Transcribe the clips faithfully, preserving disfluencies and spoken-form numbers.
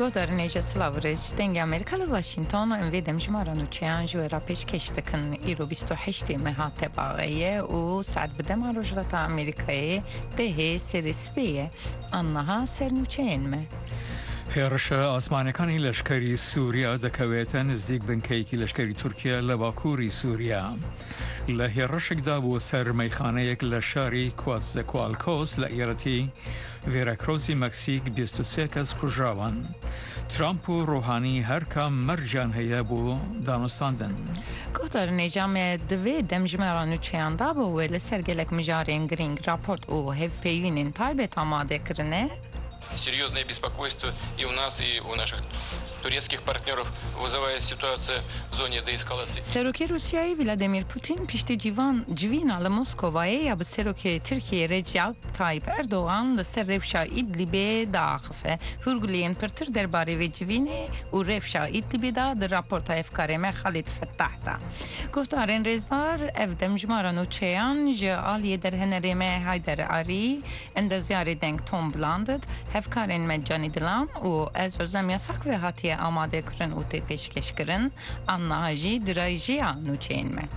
گۆدارنێژە سلااوڕێژ دەنگی ئەمریکا لە واشنگتن و ئەمێ دەمژمارە نوچیان ژێرا پێشکەش دەکەن ئیرۆ بیست و هەشت مەهاتە باغەیە و سعات بدەما ڕۆژڵەتە ئەمریکایە دەهێ سەرسپەیە ئەنەها سەرنوچەیەنمە. هێرشە ئاسمانەکانی لەشکری سووریا دەکەوێتە نزیک بنکەیەکی لەشکری تورکیا لە باکووری سووریا. لە هێرشێکدا بۆ سەر مەیخانەیەک لە شاری کواتزەکوالکۆس لە ئێرەتی ڤێراکرۆسی مەکسیک بیست و سێ کەس کوژراون. ترامپ و ڕۆحانی هەرکام مەرجان هەیە بۆ دانوستاندن. گۆدارنێژامێ divê demjimêra nûçeyan dabûye li ser gelek mijarên girîng raport û hevpeyvînên taybet amadekirine. Серьезное беспокойство и у нас, и у наших турецких партнеров вызывает ситуация в зоне деэскалации. Serokê Rusyayê Vladimir Putin piştî civan civîna li Moskowayê ya bi serokê Tirkiye Recep Tayyip Erdogan li ser rewşa İdlibê daxife. Hûrguliyên pirtir derbarê vê civînê û rewşa İdlibê da di raporta hevkarê me Xalid Fettah da. Guftarên rêzdar ev demjimara nûçeyan ji aliyê derhenerê me Hayder Arî endeziyarê deng Tom Blandet hevkarên me Canî Dilan û ez özlem yasak ve hatiye amade kirin û tê pêşkeş kirin anna jî dirayjiya nûçeyên me.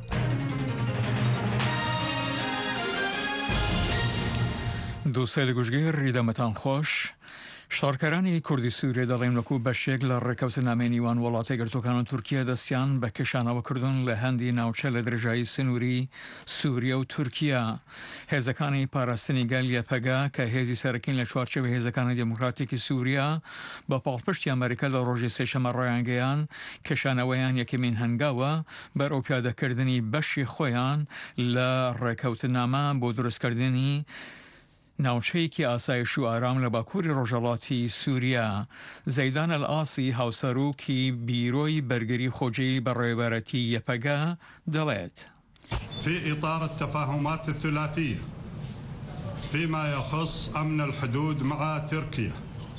دووسێ لە گوژگەی ڕیدەمەتان خۆش. شارکەرانی کوردی سووریا دەڵێن وەکو بەشێک لە ڕێکەوتنامەی نیوان وڵاتە گرتوەکان و تورکیا دەستیان بە کێشانەوەکردن لە هەندی ناوچە لە درێژایی سنووری سووریا و تورکیا. هێزەکانی پاراستنی گەلیە پەگا کە هێزی سەرەکین لە چوارچێوە هێزەکانی دموکراتێکی سووریا بە پاڵپشتی ئەمریکا لە ڕۆژی سێشەمە ڕایانگەیان کێشانەوەیان یەکەمین هەنگاوە بەرەو پیادەکردنی بەشی خۆیان لە ڕێکەوتنامە بۆ دروستکردنی ناوچەیەکی ئاسایش و ئارام لە باکووری ڕۆژهەڵاتی سووریا. زەیدان ئەلئاسی هاوسەرۆکی بیرۆی بەرگری خۆجەی بەڕێوەبەرەتی یەپەگا دەڵێت. في إطار التفاهمات الثلاثية فيما يخص أمن الحدود مع تركيا.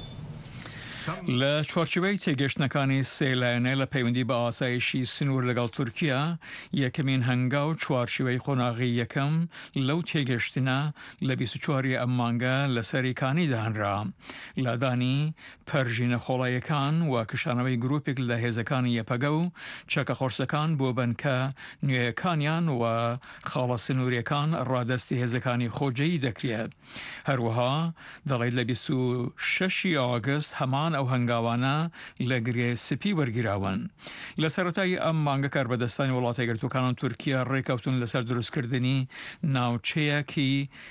لە چوارچوبەی تێگەشتنەکانی سێلایەنە لە پەیوەندی بە ئاسایشی سنوور لەگەڵ تورکیا یەکەمین هەنگا و چوارچوبەی قۆناغی یەکەم لەو تێگەشتنە لە بیست و چواری ئەم مانگە لە سەریکانی دانرا. لادانی پەرژینە خۆڵایەکان و کشانەوەی گرروپێک لە هێزەکانی یەپەگە و چەکە خۆرسەکان بۆ بنکە نوێیەکانیان و خاڵە سنووریەکان ڕادەستی هێزەکانی خۆجەیی دەکرێت. هەروەها دەڵێت لە بیست و شەشی ئاگست هەمان ئەو هەنگاوانە لە گرێ سپی وەرگیراون. لە سەرەتای ئەم مانگە کاربەدەستانی وڵاتە یەکگرتووەکان و تورکیا ڕێکەوتون لەسەر دروستکردنی ناوچەیەکی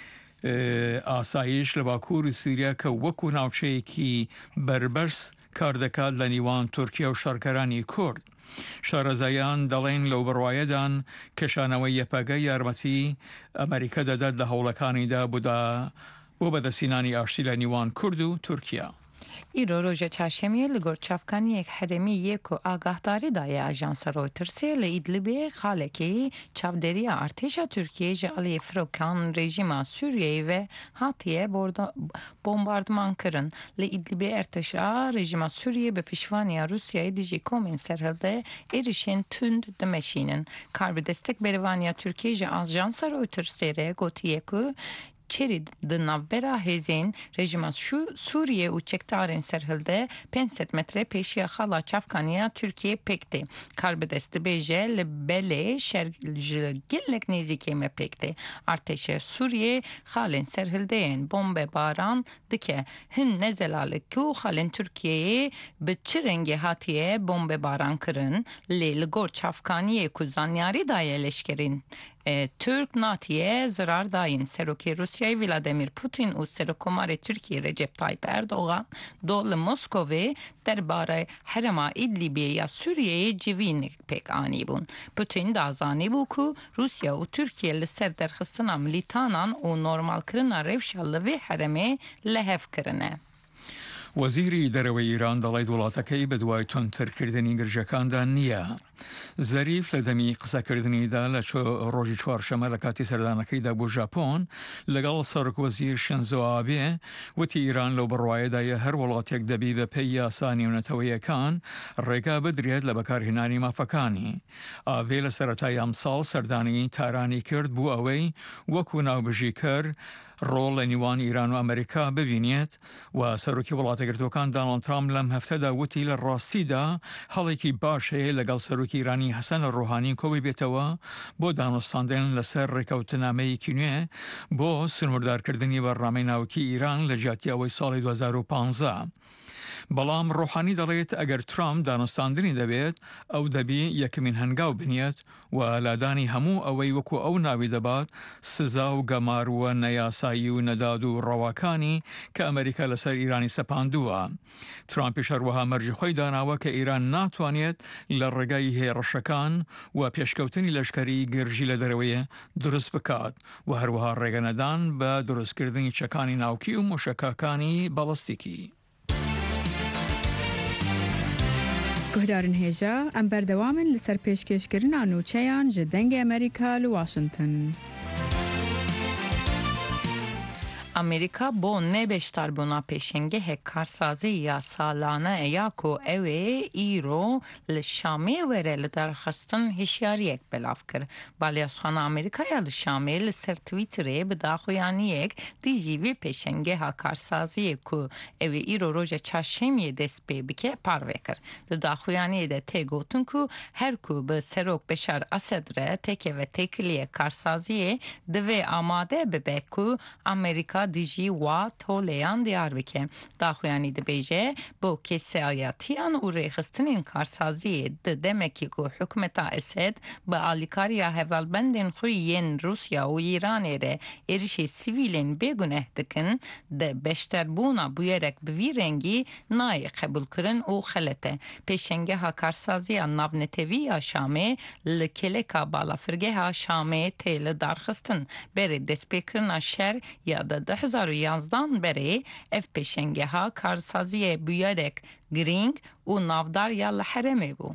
ئاسایش لە باکووری سووریا کە وەکو ناوچەیەکی بربەرز کار دەکات لە نیوان تورکیا و شارکەرانی کورد. شارەزایان دەڵێن لەو بڕوایەدان کێشانەوەی یەپەگە یارمەتی ئەمریکا دەدات لە هەوڵەکانیدا بۆ بەدەستهێنانی ئاشتی لە نیوان کورد و تورکیا. ئیرۆ ڕۆژە چاشەمیە لە گۆر چافکانیەک هەرێمی یەک و ئاگاهداری دایە ئاژانسە ڕۆیترسێ لە ئیدلیبێ خاڵێکی چاودێریە ئارتێشە تورکیە ژە ئەڵێ فرۆکان ڕێژیما سووریەی وێ هاتیە بۆمباردمان کردن لە ئیدلیبێ ئەرتەشا ڕێژیما سووریە بە پیشوانیا رووسیای دژی کۆمین سەرهەڵدە ئێریشێن توند دەمەشینن کاربەدەستێک بەرەوانیا تورکیە ژە ئاژانسە ڕۆیترسێرە گوتیەک و چێری دناوبەرا هێزین رژیما سووریە و چەکدارên سەرهەڵدە پێنج مترە پێشیە خاڵا چافکانیا تورکیە پێکتێ کاربەدەست دەبێژە لە بەلێ شەرگلێک نێزیکێ مە پێکتێ ئارتێشە سووریە خاڵên سەرهەڵدەیەن بۆمبە باران دکە هەن نەزەلالک و خاڵên تورکیەیە bi çi rengê hatiye bombe baran kirin lê li gor çafkaniyê ku zanyarî daye leşkerên Türk natiye zarar dayın. Serokê Rusyayê Vladimir Putin û Serokkomarê Tirkiye Recep Tayyip Erdogan do li Moskowê derbare herema İdlibê ya Sûriyeyê civînek pêk anîbûn. Putin da zanîbû ku Rusya û Tirkiye li ser derxistina milîtanan û normalkirina rewşa li vê heremê lehev kirine. وەزیری دەرەوەی ئیران دەڵێت وڵاتەکەی بە دوای تۆنترکردنی گرژەکاندا نییە. زەریف لە دەمی قسەکردنیدا لە ڕۆژی چوارشەمە لە کاتی سەردانەکەیدا بۆ ژاپۆن لەگەڵ سەرۆکوەزیر شینزۆ ئابێ وتی ئیران لەو بڕوایەدایە هەر وڵاتێک دەبی بە پێی یاسا نێونەتەوەیەکان ڕێگا بدرێت لە بەکارهێنانی مافەکانی. ئابێ لە سەرەتای ئەم ساڵ سەردانی تارانی کرد بوو ئەوەی وەکو ناوبژیکەر ڕۆڵ لە نیوان ئیران و ئەمریکا ببینێت و سەرۆکی وڵاتە گرتوەکان دۆناڵد ترامپ لەم هەفتەدا وتی لە ڕاستیدا هەڵێکی باش هەیە لەگەڵ سەرۆکی ئیرانی حەسەن ڕۆحانی کۆبی بێتەوە بۆ دانوستاندن لەسەر ڕێکەوتنامەیەکی نوێ بۆ سنووردارکردنی بەڕامەی ناوکی ئیران لە ژاتی ئەوەی ساڵی دوو هەزار و پانزە. بەڵام ڕۆحانی دەڵێت ئەگەر ترامپ دانوستاندنی دەبێت ئەو دەبی یەکەمین هەنگاو بنیێت و لادانی هەموو ئەوەی وەکو ئەو ناوی دەبات سزا و گەماروە نەیاسایی و نەداد و ڕەواکانی کە ئەمریکا لەسەر ئیرانی سەپاندووە. ترامپیش هەروەها مەرجی خۆی داناوە کە ئیران ناتوانێت لە ڕێگای هێرشەکان و پێشکەوتنی لەشکری گرژی لە دەرەوەیە دروست بکات و هەروەها ڕێگەنەدان بە دروستکردنی چەکانی ناوکی و موشەکەکانی باڵستیکی. گهدارن هێژە ئەم بەردەوامن لەسەر پێشکەشکردنا نوچەیان ji dengê Amerîka li Washington. ئەمریکا بۆ نێبێشداربوونا پێشەنگەهێک کارسازی یا ساڵانە ئەیا کو ئەوێ ئیرۆ لە شامێ وەرە لە دەرخستن هشیاریەک بەلاف کرد. باڵیاسخانە ئەمریکایە لە شامێ لەسەر تویترێ بداخویانیەک دیژیوی پێشەنگەها کارسازیە کو ئەوێ ئیرۆ ڕۆژە چاشەمیە دەست پێ بکێ پاڕوێ کرد. لە داخویانیەدا تێگوتن کو هەرکو بە سەرۆک بەشار ئەسەدرە تێکەوە تێکلیە کارسازیە دەوێ ئامادە ببێ کو ئەمریکا دیجی وا تۆلەیان دیار بکە. داخویانی دەبێژێ بۆ کێسایەتیان و ڕێخستنین کارسازیە د دەمێکی کو حکومەتا ئەسەد بە ئالیکاریە هەڤالبەندên خۆی یەن رووسیا و ئیرانێرە ێریشی سیڤیلên بێگونەه dikin د بەشداربوونا بویەرێک bi vî rengî nayê qebûlkirin û xelet e. Pêşengeha karsazîya navneteviya Şamê li keleka balafirgeha Şamê tê li darxistin berê destpêkirina şer ya da di hezar û yanzdan berê ev pêşengeha karsaziyê bûyerek girîng û navdar ya li herêmê bû.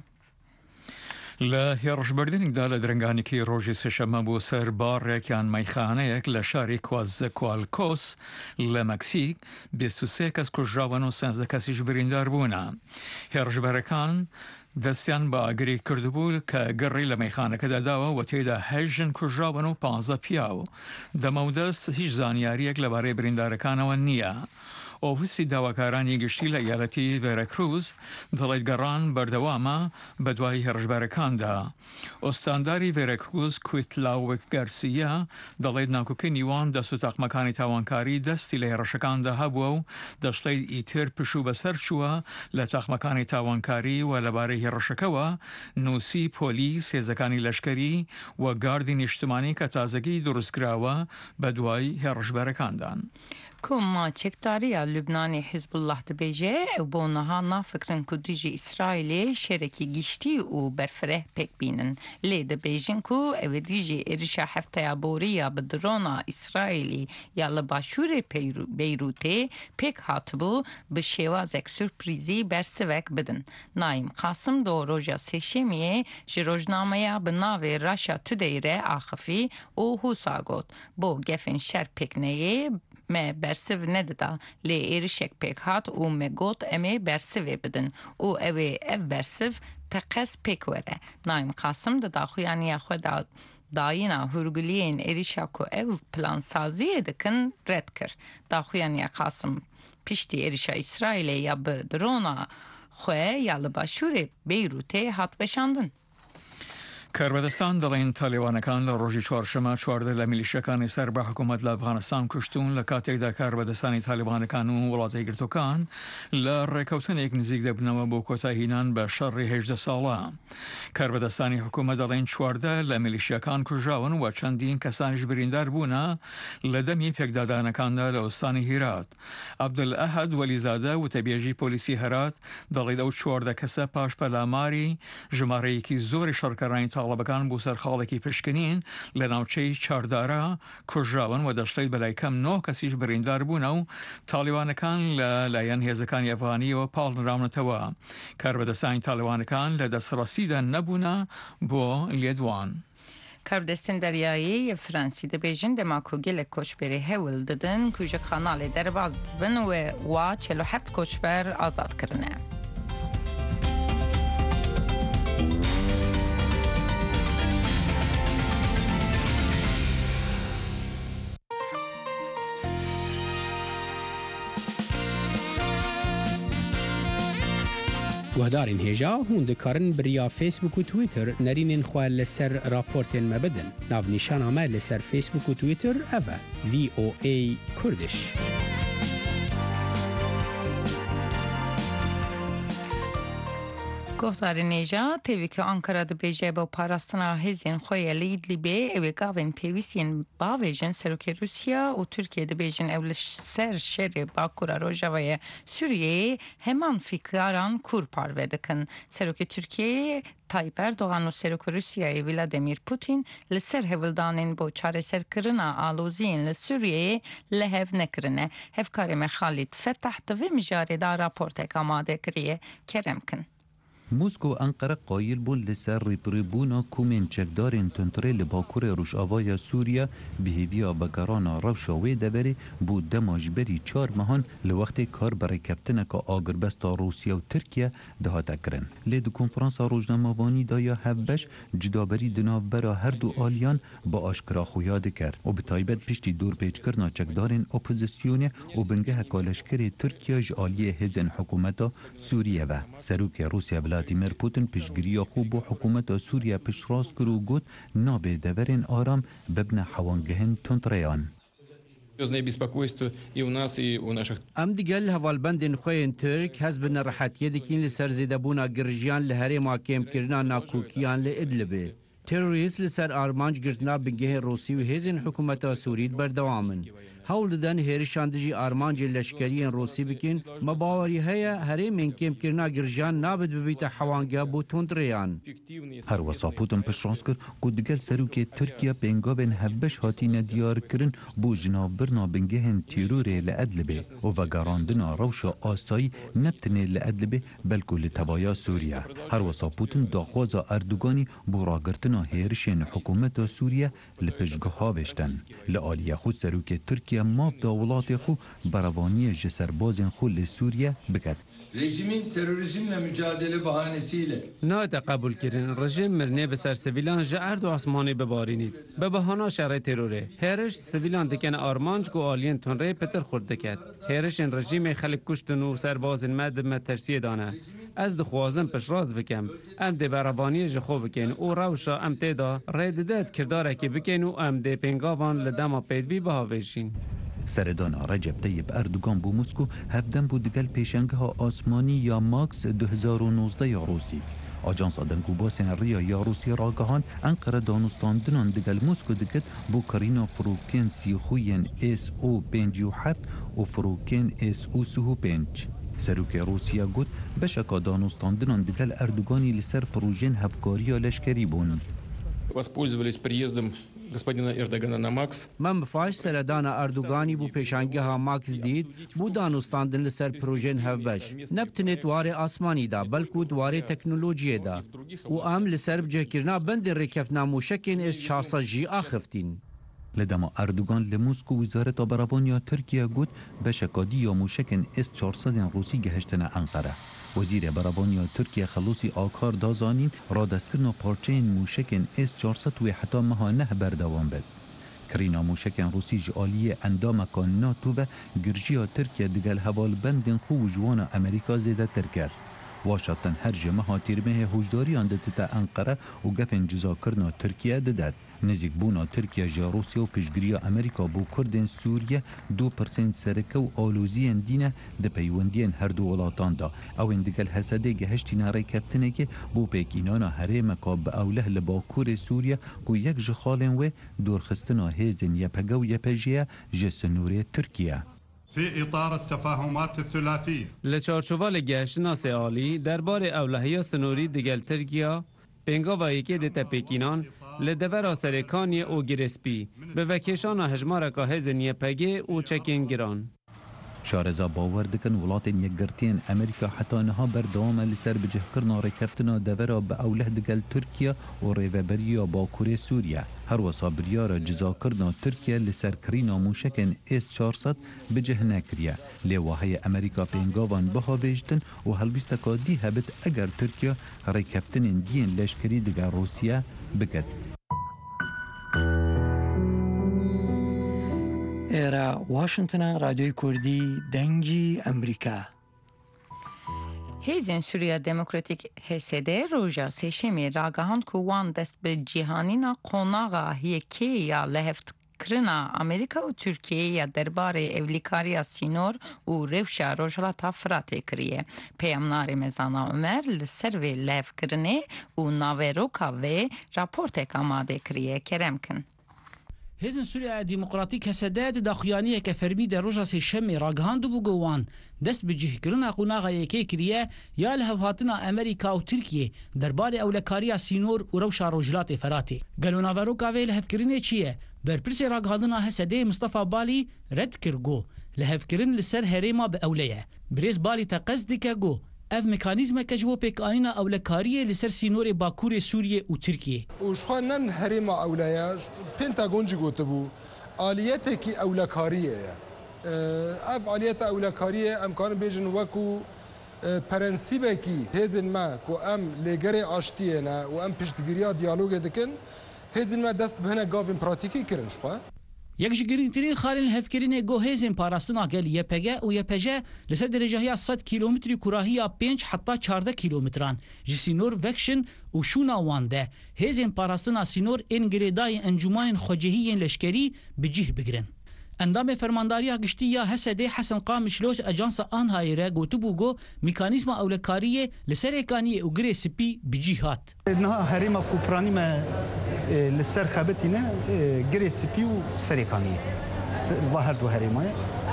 لە هێڕشبردنێکدا لە درنگانێکی ڕۆژی سێشەمە بۆ سەر بارێکیان مەیخانەیەک لە شاری کوازکوالکۆس لە مەکسیک بیست و سێ کەس کوژراون و سێنزدە کەسیش بریندار بوونە. هێڕشبەرەکان دەستیان بە ئاگری کردبوو کە گەڕی لە مەیخانەکەدا داوە و تێدا هەژن کوژراون و پانزە پیاو. دەمەودەست هیچ زانیاریەک لەبارەی بریندارەکانەوە نییە. ئۆفیسی داواکارانی گشتی لە یالەتی ڤێرەکروز دەڵێت گەڕان بەردەوامە بە دوای هێڕشبەرەکاندا. ئۆستانداری ڤێرەکروز کویتلاوک گەرسیە دەڵێت ناکۆکە نیوان دەست و تاقمەکانی تاوانکاری دەستی لە هێڕشەکاندا هەبووە و دەشڵێت ئیتر پشوو بەسەر چووە لە تاقمەکانی تاوانکاری و لەبارەی هێڕشەکەوە نووسی پۆلیس هێزەکانی لەشکری و گاردی نیشتمانی کە تازەگی دروستکراوە بە دوای هێڕشبەرەکاندان. کۆما چێکداریە لوبنانی حیزب الله دەبێژێ ئەو بۆ نەها نافکرن کو دیژی ئیسرائیلێ شێرەکی گشتی و بەرفرە پێک بینن. لێ دەبێژن کو ئەوێ دیژی ئێریشە هەفتەیە بۆریە بە درۆنا ئیسرائیلی یا لە باشوورێ بەیروتێ پێک هاتبوو بە شێوازێک سورپریزی بەرسڤێک بدن. نایم قاسم دۆ ڕۆژە سێشەمیە ji ڕۆژنامەیە bi navê Russia Today re axifî û hûsa got بۆ gefên şer pêkneyê me bersiv nedida lê êrişek pêk hat û me got em ê bersivê bidin û ew ê ev bersiv teqes pêk were. Naim Qasim di daxuyaniya xwe da dayîna hûrguliyên êrişa ku ev plansaziyê dikin red kir. Daxuyaniya Qasim piştî êrişa İsraîlê ya bi drona xwe ya li başûrê Beyrûtê hat veşandin. کاربەدەستان دەڵێن تالیبانەکان لە ڕۆژی چوارشەمە چواردە لە میلیشەکانی سەر بە حکوومەت لە ئەفغانستان کوشتون لە کاتێکدا کاربەدەستانی تالیبانەکان و وڵاتی گرتوەکان لە ڕێکەوتنێک نزیک دەبنەوە بۆ کۆتاهینان بە شەڕی هێژدە ساڵە. کاربەدەستانی حکوومەت دەڵێن چواردە لە میلیشیەکان کوژراون و چەندین کەسانیش بریندار بوونە لە دەمی پێکدادانەکاندا لە ئۆستانی هیرات. عەبدولئەحەد وەلیزادە وتەبێژی پۆلیسی هەرات دەڵێت ئەو چواردە کەسە پاش پەلاماری ژمارەیەکی زۆری شەڕکەرانی تاڵەبەکان بۆ سەر خاڵێکی پشکنین لە ناوچەی چاردارە کوژراون و دەشتەی بەلای کەم نۆ کەسیش بریندار بوون و تاڵیوانەکان لە لایەن هێزەکانی ئەفغانیەوە پاڵنراونەتەوە کاربەدەستانی تاڵیوانەکان لە دەسڕاستیدا نەبوونە بۆ لێدوان. کاردستên deryayê Fransî dibêjin dema ku gelek koçberê hewil didin ku ji kanalê derbas bibin we wa çel û heft koçber azad kirine. گهدارین هێژا هون دikarin biriya Facebook û Twitter nerînên xwe li ser raportên me bidin. Navnîşana me li ser Facebook û Twitter ev e V O A Kurdiş. Guhdarê nêja têvî Ankara dibêje bo parastina hêzên xwe yê li Îdlibê ew ê gavên pêwîstiyên bavê jin Serokê Rûsya û Tirkiye dibêjin ew li ser şerê Bakûra Rojavayê Sûriyeyê heman fîkaran Kur parve dikin. Serokê Tirkiyeyê Tayyip Erdoğan û Serokê Rûsyayê Vladimir Putin li ser hevildanên bo çareserkirina aloziyên li Sûriyeyê lehev nekirine. Hevkarê me Xalîd Fettah di vê mijarê da raportek amade kiriye kerem kin. موسکو انقره قایل بون لسر ریپریبونا کومین چکدارین تنتره لباکور روشاوای سوریا بهیویا بگرانا روشا وی دبری بود دماج بری چار مهان لوقت کار برای کفتنه که آگربستا روسیا و ترکیه دهاته کرن. لید کنفرانس روزنامه‌وانی دایا هفبش جدابری دناو برا هر دو آلیان با آشکرا خویاد کرد و به تایبت پشتی دور پیچ کرنا چکدارین اپوزیسیونه و بنگه کالشکر ترکیه جالیه هزن حکومتا سوریه و سروک روسیا ولادیمیر پوتین پیشگیری خوب و حکومت سوریه پیش راست کرو گوت نابه دورین آرام ببن حوانگهن تندریان. ام دیگل هوالبندین خوین ترک حزب نراحتیه دکین لسر زیدبونا گرجیان لهره ماکیم کرنا ناکوکیان لإدلبه. تروریست لسر آرمانج گرتنا بنگه روسی و هزین حکومت سورید بردوامن. هول دن هرشاندجی آرمانج لشکری روسی بکن مباوری هیا هره من کم کرنا گرجان نابد ببیت حوانگا بو تندریان. هر وسا پوتن پش راست کرد که دیگل سروک ترکیه بنگا بین هبش هاتین دیار کرن بو جناف برنا بنگهن تیروره لأدلبه و وگراندنا روش آسایی نبتنه لأدلبه بلکو لتبایا سوریا. هر وسا پوتن داخواز اردوگانی بو راگرتنا هرشن حکومت سوریا لپشگه ها وشتن. لآلیه خود سروک ترکیه ماف داولات خو بروانی جسربازن خو لسوریه بکد. Rejimin terörizmle mücadele bahanesiyle نه تقبل کردن رژیم مرنه به سر سویلان جرد و آسمانی ببارینید به بهانه شرع تروره هرش سویلان دکن آرمانج گو آلین تنره پتر خورد دکد هرش این رژیم خلق کشتن و سرباز مد مترسیه دانه از دخوازم پش راز بکم ام ده برابانی جخو بکن او روشا ام تیدا رید داد کرداره که بکن و ام ده پنگاوان لدما پیدوی بهاویشین. سردانا رجب طیب اردوگان بو موسکو هفدن بو دگل پیشنگه ها آسمانی یا ماکس دو هزار و نوزده یا روسی. آجانس دنگو باسن ریا یا روسی راگهان انقره دانستاندنان دگل موسکو دگت بو کرینا فروکن سیخوین اس او پنج و هفت و فروکن اس او سه و پنج. سروک روسیا گوت بشکا دانستاندنان دگل اردوگانی لسر پروژین هفکاری لشکری بون. Воспользовались приездом господина Эрдогана на МАКС. من بفاش سردانا اردوگانی بو پیشنگه ها ماکس دید بو دانستاندن لسر پروژین هفبش نبتنه دواره آسمانی دا بلکو دواره تکنولوژی دا و ام لسر بجه کرنا بند رکفنا موشکین از چارسا جی آخفتین. لدما اردوگان لموسکو وزارت براوانیا ترکیه گوت بشکادی یا موشکن اس چهارصد روسی گهشتن انقره. وزیر براوانیا ترکیه خلوصی آکار دازانین را دستکرنا پارچین موشکن اس چهارصد و حتی مهانه بردوان بد. کرینا موشکن روسی جالیه اندام کان ناتو و گرجیا ترکیه دگل حوال بندن خو جوان امریکا زیده ترکر. واشنطن هر جمعه تیرمه هجداری اندت تا انقره و گفن جزا کرنا ترکیه ددد. نزیک بونا ترکیه جا روسیا و پیشگیری امریکا بو کردن سوریه دو پرسنت سرکه و آلوزی دینه ده پیوندین هر دو ولاتان دا او اندگل حسده گهشتی ناره کپتنه که بو پیکینانا هره مکاب اوله لباکور سوریه کو یک جخالن و دورخستنا هیزن یپگه و یپجیه جسنوره ترکیه. في إطار التفاهمات الثلاثية لچارچوبال گشتناس عالی درباره اولهیه سنوری دگل ترکیه پنگاوا یکی دیتا پیکینان لدور سرکانی او گرسپی به وکیشان هجمار که هزنیه پگه او چکین گران. شارزا باور دکن ولاتین یکگرتین امریکا حتی نها بردوام لسر بجه کرنا رکبتنا دورا به اوله دگل ترکیه و ریوبریا با کوری سوریه. هر وصا بریار جزا کرنا ترکیه لسر کرینا موشکن اس چهارصد بجه نکریه. لیواهای امریکا پینگاوان بها بیجتن و هلویستکا دی هبت اگر ترکیه رکبتن دین لشکری دگر روسیه بکد. ایرا واشنطن رادیوی کردی دنگی امریکا. هیزن سوریا دموکراتیک حسده روژا سشمی راگهان کوان دست به جهانینا قوناغا یکی یا لحفت کرنا امریکا و ترکیه یا درباره اولیکاریا سینور و روشا روژلاتا فراته کریه. پیامنار مزانا عمر لسر و لحف کرنه و ناوه روکا و راپورتک آماده کریه کرم کن. هیزن سوریا دموکراتیک حسدات داخیانی که فرمی در روزا سشمی راگهاند بو گوان دست به جهگرنا قوناغا یکی کریه یا لحفاتنا امریکا و ترکیه درباره اولکاریا سینور و روشا روجلات فراته. گلونا وروکا وی لحفکرینه چیه؟ برپرسی راگهاندنا حسده مصطفى بالی رد کرگو لحفکرین لسر هریما به اولیه. بریز بالی تقصد که گو اف مکانیزم که جبو پیکانینا اولکاریه لسر سینور باکور سوریه و ترکیه. وشخوانن هریما اولیه پنتاگون جی گوته بو آلیته کی اولکاریه اف آلیت اولکاریه امکان بیجن وکو پرنسیبه کی هزن ما کو ام لگره آشتیه نه و ام پشتگیریا دیالوگ دکن هزن ما دست بهنه گاوین پراتیکی کرن شخوا. یک جگرینترین خارن هفکرین گو هزن پاراستنا گل یپگه و یپجه لسر درجه صد کیلومتری کراهی پنج حتی چهارده کیلومتران جسینور وکشن و شونا وانده هزن پاراستنا سینور انگریدای انجمان خوجهی لشکری بجه بگرن. اندام فرمانداری گشتی یا حسده حسن قامشلوس اجانس آنهایی را گوتو بوگو مکانیزم اولکاریه لسر اکانی اگره سپی بجیهات. نها هریما کوپرانی ما لسر خابتینه گره سپی و سرکانی واحد دو هریمای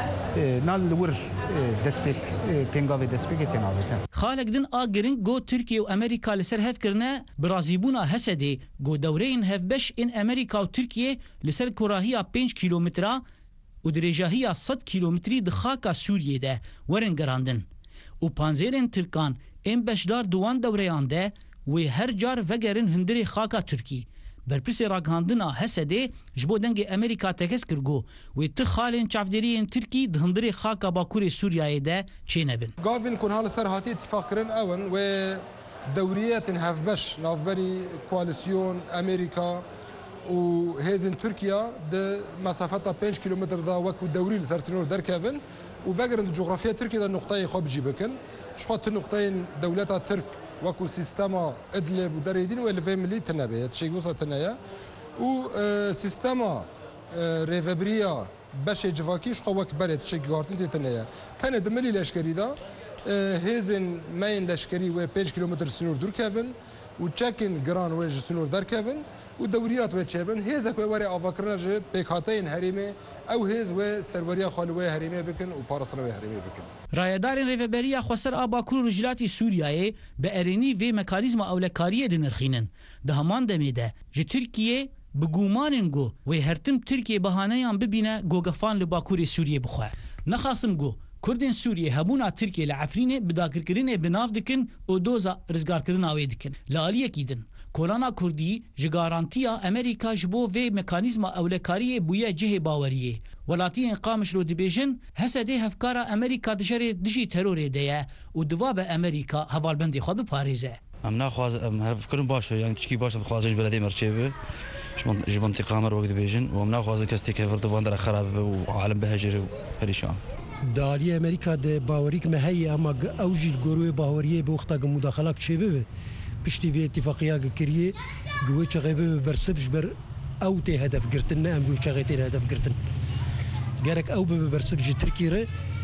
نال لور دسپیک پنگاوی دسپیک تناوته. خالق دن آگرین گو ترکیه و امریکا لسر هف کرنه برازیبونا حسده گو دورین هف بش این امریکا و ترکیه لسر کراهی پنج کیلومتره و درجه صد کیلومتری دخاکا سوریه ده ورن گراندن و پانزیرین ترکان این بشدار دوان دوریان ده و هر جار وگرن هندری خاکا ترکی برپرسی راگهاندنا حسده جبو دنگ امریکا تکس کرگو و تخالین چافدرین ترکی ده هندری خاکا باکور سوریه ده چه نبن. گاوین کن حال سر هاتی اتفاق کرن اون و دوریات هف بش نافبری کوالسیون امریکا و هزن ترکيا ده مسافتها پنج كيلومتر دا وكو دوري لسرتنور دركافن و فقرن جغرافيا تركيا ده النقطة خاب جيبكن شخوات النقطين دولتها ترك وكو سيستما ادلب ودريدين ولا فهم اللي تنابه تشي وصل تنايا و سيستما ريفبريا باش جواكي شخو وك برد تشي غارتين تنايا كان دملي لشكري دا هزن ماين لشكري و پنج كيلومتر سنور دركافن و تشاكن جران ويج سنور دركافن و دوريات وتشابن هيزك ووري افكرنج بيكاتين هريمه او هيز و سروريا خالوه هريمه بكن و بارسنوه هريمه بكن رایدارین ریوبریا خسر آبا کرو رجلاتی سوریای به ارینی و مکانیزم اولکاریه دنرخینن ده همان دمیده جه ترکیه بگومانن گو و هرتم ترکیه بهانه‌ام ببینه گوگفان لباکور سوریه بخواه نخاسم گو کردین سوریه هبونا ترکیه لعفرینه بداکرکرینه بناف دکن و دوزا رزگارکرین آوی دکن لالیه کیدن کولانا کردی جگارانتیا امریکا جبو و مکانیزم اولکاریه بویا جه باوریه ولاتی انقامش رو دبیجن حسده هفکارا امریکا دجره دجی تروره دیه و دواب امریکا حوالبندی خواه بپاریزه ام ناخواز ام هر فکرم باشه یعنی تشکی باشه بخوازش بلدی مرچبه جو منطقه امر وقت بيجن ومنا خوازن كستي كيف دواندر خراب وعالم بهجري وهريشان دالي امريكا د باوريك ما هي اما اوجي الجروي باوريه بوقتا مداخلات شبه بشتي في اتفاقيه كريه جوي شغيبه برسبش بر او تي هدف قرتنا ام جوي شغيتين هدف قرتن جارك او برسبش تركيره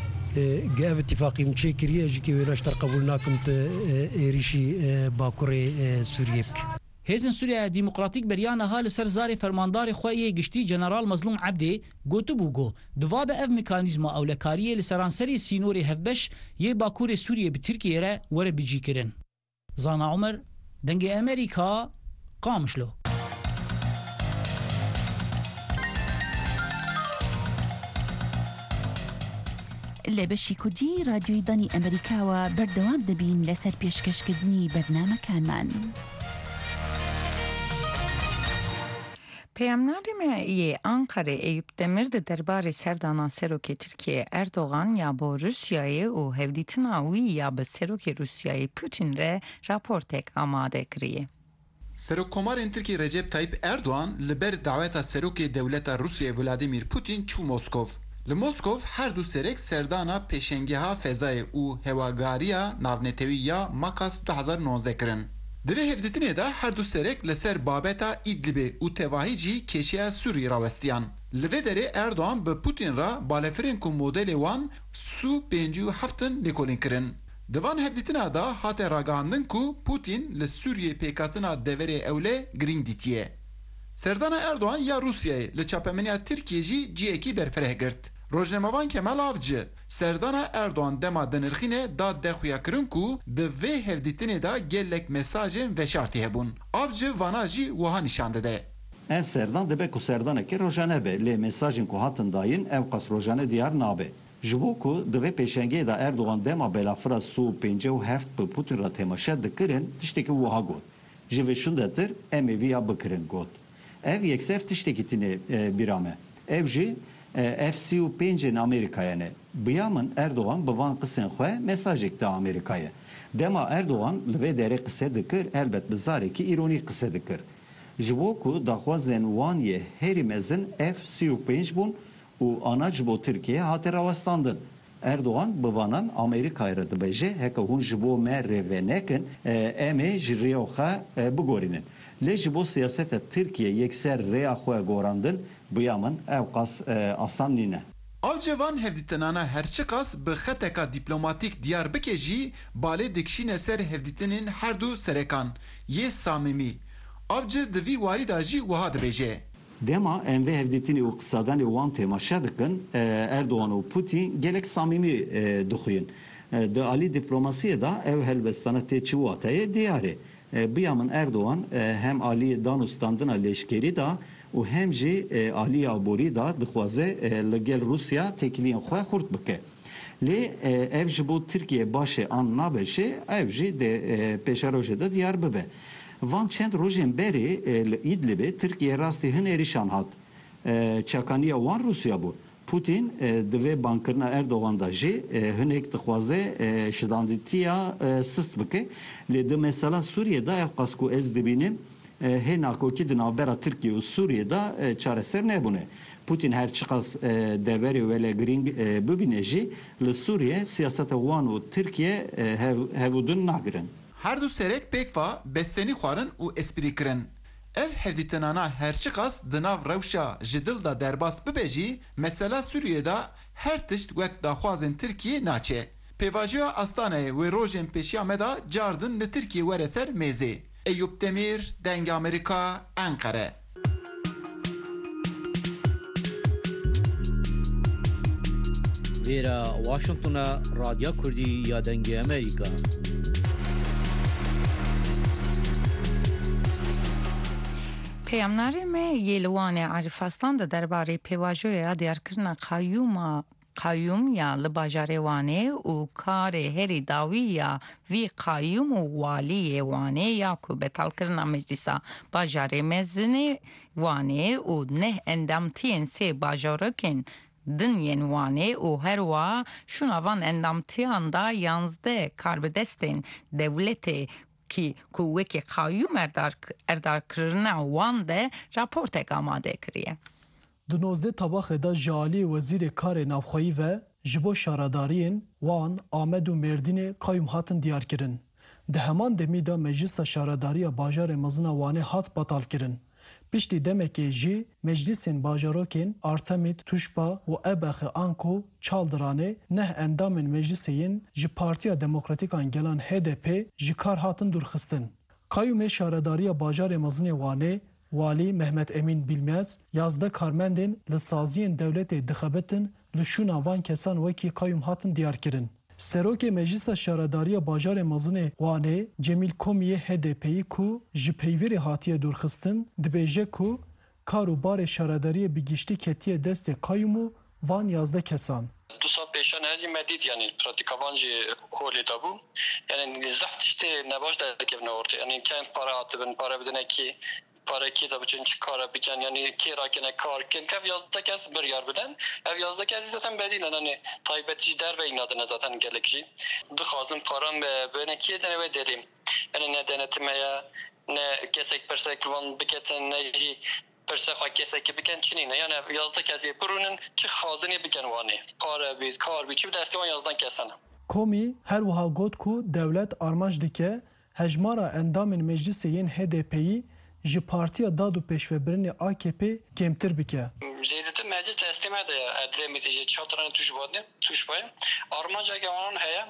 جاب اتفاقي من كريه جي ويناش قبولناكم ريشي باكوري سوريك هیزن سوریه دموکراتیک بریانه حال سرزار فرماندار خویی گشتی جنرال مظلوم عبدی گوتو بوگو دواب اف مکانیزم اولکاریه لسرانسری سینوری هفبش یه باکور سوریه به ترکیه را وره بجی کرن. زانا عمر دنگ امریکا قامشلو لە بەشی کوردی رادیۆی دانی ئەمریکاوە بەردەوام دەبین لەسەر پێشکەشکردنی بەرنامەکانمان. Peyamname Ankara Eyüp Demir de derbarê serdana serokê Tirkiye Erdogan ya bo Rusyayê û hevdîtina wî ya bi serokê Rusyayê Putin re raportek amade kiriye. Serokkomarên Tirkiye Recep Tayyip Erdogan li ber daveta serokê dewleta Rusyayê Vladimir Putin çû Moskov. Li Moskov her du serek serdana pêşengeha fezayê û hewagariya navnetewî ya Makas du hezar ve nozde kirin. Divê hevdîtinê de her du serek li ser babeta İdlibê û tevahî jî keşiya Sûrî rawestiyan. Li vê derê Erdogan bi Putin ra balefirên ku modelê wan Su pêncî û heftin lêkolîn kirin. Di van hevdîtina da hate ragihandin ku Putin li Sûriyê pêkhatina deverê ewlê girîng dîtiye. Serdana Erdogan ya Rusyayê li çapemeniya Tirkiye jî ciyekî berfireh girt. Rojnemavan Kemal Avcı, Serdana Erdogan dema denirxîne da dexuya kirin ku di vê hevdîtinê da gelek mesajên veşartî hebûn. Avcı vana jî wiha nîşan dide. Ev serdan dibe ku serdanekê rojane be lê mesajên ku hatin dayîn ev qas rojane diyar nabe. Ji bo ku di vê pêşengeyê da Erdogan dema belafira Su pêncî û heft bi Putin ra temaşe dikirin tiştekî wiha got. Ji vê şundetir em ê vîya bikirin got. Ev yekser tiştekî tîne bîrame. Ev jî F C û pêncên Amerîkayê ne. Biya min Erdogan bi van qisên xwe mesajek da Amerîkayê. Dema Erdogan li vê derê qise dikir, elbet bi zarekî îronî qise dikir. Ji bo ku daxwazên wan yê herî mezin F C û pênc bûn û ana ji bo Tirkiye hate rawestandin. Erdogan bi vanan Amerîkayê re dibêje heke hûn ji bo me rêvê nekin, em ê ji rêya xwe bigorînin. Lê ji bo siyaseta Tirkiye yekser rêya xwe gorandin, biya min ew qas asan nîne. Avcı van hevdîtinana herçi qas bi xeteka dîplomatîk diyar bike jî balê dikişîne ser hevdîtinên her du serekan yê samimî. Avcı di vî warî da jî wiha dibêje. Dema em vê hevdîtinê û qisadanê wan têmaşe dikin, Erdogan û Putin gelek samîmî dixwîn. Di alî dîplomasiyê da ev helbestana tê çi wateyê diyar e. Biya min Erdogan hem alî danûstandina leşkerî da û hem jî alîya aborî da dixwaze li gel Rusya têkiliyên xwe xurt bike. Lê ev ji bo Tirkiye başê an nabeşe, ev jî de pêşa rojê de diyar bibe. Van çend rojên berê li İdlibê Tirkiye rastî hin êrîşan hat. Çakaniya wan Rusya bû. Putin di vê bankirina Erdogan da jî hinek dixwaze şidandîtiya sist bike. Lê di mesela Sûriyê ev qas ku ez dibînim hê nakokî di navbera Tirkiye û Sûriyê çareser nebûne. Putin her çi qas deverê wele girîng bibîne jî li Sûriye siyaseta wan û Tirkiye hevûdin nagirin. Her du serek pêkva bestenî xwarin û esprî kirin. Ev hevdîtinana herçi qas di nav rewşa ji dil da derbas bibe jî mesela Sûriyê da her tişt wek daxwazên Tirkiye naçe. Pêvajiya Astanayê wê rojên pêşiya me da cardin li Tirkiye were ser mêzê. Eyüp Demir, Deng Amerika, Ankara. Vera Washington'a Radyo Kurdi ya Deng Amerika. Peyamnarê me yê li Wanê Arif Aslan de derbarê pêvajoya diyarkirina Qayyûma Qayyûm ya li bajarê Wanê û karê herî dawî ya vî qayyûm û waliyê Wanê ya ku betalkirina meclîsa bajarê mezinê Wanê û neh endamtiyên sê bajarekên din yên Wanê û her wa şûna van endamtiyan da yanzdeh karbidestên dewletê ki ku wekî qayyûm erdarkirina wan de raportek amade kiriye. Di nozdeh tabaxê da ji aliyê Wezîrê Karê Navxweyî ve ji bo şaradariyên wan Amed û Mêrdînê qayyûm hatin diyarkirin. Di heman demî da Meclîsa Şaradariya Bajarê mezin a Wanê hat batalkirin. Piştî demekê jî meclîsên bajarokên Artemîd, Tuşba û Ebexê Anko Çaldiranê neh endamên meclîsê yên ji Partiya Demokratîkan Gelan H D P ji kar hatin dûrxistin. Qayyûmê Şaradariya Bajarê mezinê Wanê Walî Mehmet Emîn Bilmez yazde karmendên li saziyên dewletê dixebitin li şûna van kesan wekî qayyûm hatin diyarkirin. سروک مجلس شارداری باجار مزن وانه جمیل کومی هدپی کو جپیویر هاتیه دورخستن دبیجه کو کاروبار شارداری بگیشتی کتیه دست قایمو وان یازده کسان. دو سال پیشان هزی مدید یعنی پراتیکاوان جی هولی دابو یعنی زفتشتی نباش در که نورد یعنی کن پارا آتبن پارا بدنه کی پارا کی تا بچن چی کارا بکن یعنی کی را کنه کار کن که یازده کس بریار بدن اف یازده کسی زاتن بدین یعنی تایبتی در و اینا دن زاتن گلکشی دو خازم پارام بینه کی دنه و داریم یعنی نه دنتمه نه کسی پرسک وان بکتن نجی پرسه خواهی کسی که بکن چنینه یعنی یازده کسی برونن چه خازنی بکن وانه پاره بید کار بید چی دستی وان یازده کسانه کومی هر وها گوت کو دولت آرمانج دکه هجمارا اندام مجلس ین هدپی جی پارتیا دادو پیشوبرین آکپی کمتر بکه زیادت مجلس دستیمه ده ادره میتیجه چهاترانه توش باده توش باید آرمانج اگه آنان هیا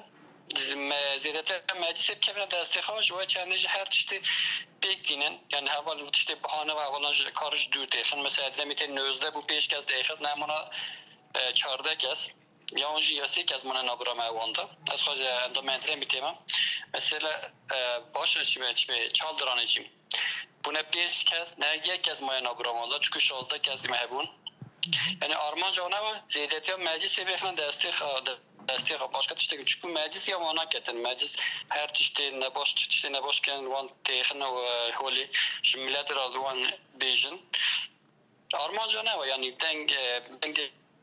زیادت مجلس بکفنه دستی خواه جوه چندش هر چیزی بیکتینن یعنی اول تشتی بهانه و اولا کارش دور دیخن مثلا ادره میتین نوزده بو پیش کس دیخز نمونه چارده کس یا اونجا یا سی کس من نبرم اوانده از خواهد اندام ادره میتیمه مثلا باشه چی به چی به چال درانه چیم بونه پیش کس نه یک کس ما نبرم اوانده چون شازده کسی مهبون یعنی آرمان جانه و زیادتی ها مجلس بیخنه دستی خواهد دستی خب باشکه تشتی کن چون مجلس یا وانا کتن مجلس هر تشتی نباش تشتی نباش کن وان تیخن و هولی شمیلت را وان بیجن آرمان جانه و یعنی دنگ دنگ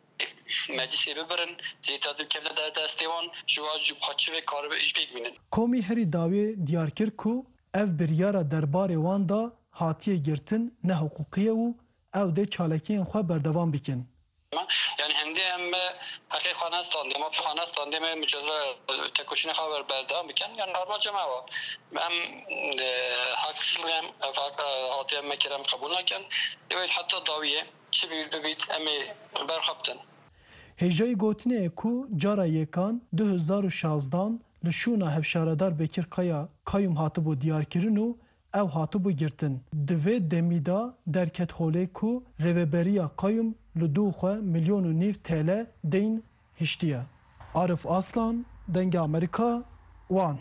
مجلسی ببرن زیتا دو کفت دستی وان جوا جو خدشه و کار به ایش بگمینن کومی هری داوی دیار کر کو اف بریارا دربار وان دا هاتیه گرتن نه حقوقیه و او ده چالکین خواه بردوان بکن یعنی هندی هم حقیق خانستان ما في خانستان دیم مجرد تکوشین خبر بردام بکن یعنی نرمال جمعه و هم حقیقیم حاطیم مکرم قبول نکن دیوید حتی داویه چی ببید امی برخبتن هجای گوتنه کو جارا یکان دو هزار و شازدان لشونا هفشاردار بکر قیا قایم هاتبو دیار کرنو او هاتبو گرتن دوی دمیدا درکت هوله کو روبریا قایم لدو خو میلیون و نیف تله دین هشتیه عارف اصلان دنگ امریکا وان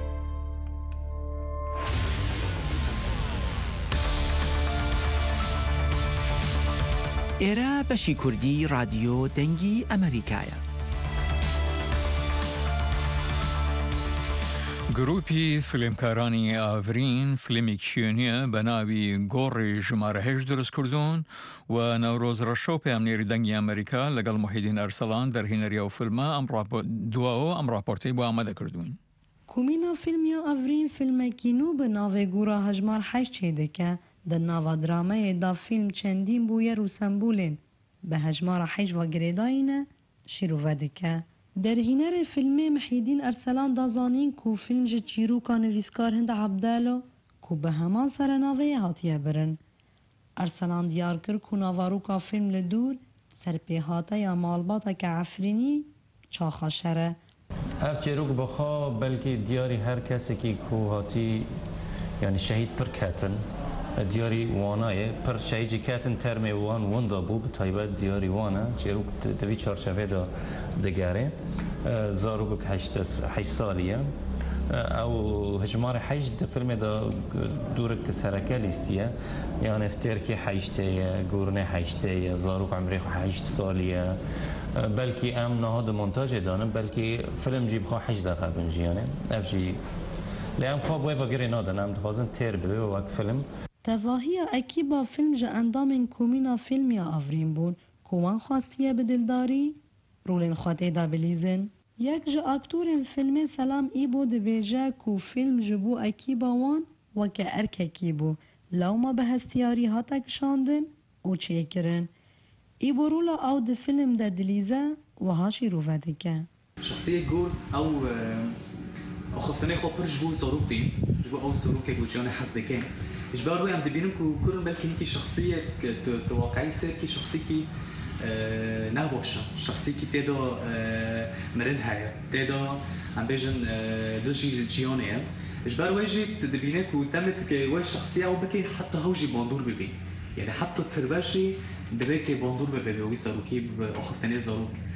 ئێرە بەشی کوردی رادیۆ دەنگی ئەمریکایە. گروپی فیلمکارانی ئاڤرین فیلمێکیێنیە بە ناوی گۆڕی ژمارە هێژ دروست کردوون و نەورۆز ڕەشۆ پەیامنێری دەنگی ئەمریکا لەگەڵ موحیدین ئەرسەلان دەرهێنەریە و فیلمە ئەم دواوە ئەم راپۆرتەی بۆ ئامادە کردوون. کومینا فیلمیا ئەڤرین فیلمێکی نو بە ناوێ گۆڕا هەژمار حەش چێدەکە د ناوا درامەیە دا فیلم چەندین بووە روسەمبولێن بە هەژمارە حەش و گرێداینە شیرۆڤە دکە. دەرهینەرێ فیلمê محیدین ئەرسەلان دازانین ku فیلم ji çîroka nivîskar Hind Ebdelo ku bi heman serenaveyê hatiye birin. Erselan diyar kir ku navaroka fîlm li dûr serpêhateya malbateke Efrînî çaxaşer e. Ev çêrok bixwe belkî diyarî her kesekî ku hatî yani şehîd pir ketin diyarî wanayê pir şehîdî ketin termê wan winda bû bi taybet diyarî wan e çêrok di vî çarçevê de digere zarokek heşt salî ye ew hejmarê heşt di filmê de dûrek sereke lîstiye yani stêrkê heştê ye gornê heştê ye zarok emrê heşt salî ye belkî em niha di montajê danin belkî film jî bixwe heşt deqe bin jî yani ev jî lê em xwe wê vegirê nadin em dixwazin têr bibe wek film. Tevahiya ekîba film ji endamên komîna fîlmiya Avrîn bûn ku wan xwastiye bi dildarî rolên xwe tê de bilîzin. Yek ji aktorên filmê Selam Îbo dibêje ku fîlm ji bo ekîba wan weke erkekî bû. Lewma bi hestiyarî hate kişandin û çêkirin. Îbo rola ew di film de dilîze wiha şîrove dike. شخصية جول أو أو خفتني خبر جبو صاروخي جبو أو صاروخي جوجاني حس دكان إجبار ويا عم تبينك وكل بالك هيك شخصية واقعية سير كي شخصية كي نابوشة شخصية كي تدا مرن هاي تدا عم بيجن دجي جيانية إجبار ويجي تبينك وتمت كوي شخصية أو بكي حتى هوجي باندور ببي يعني حتى ترباشي دبكي باندور ببي وي صاروخي أو خفتني صاروخ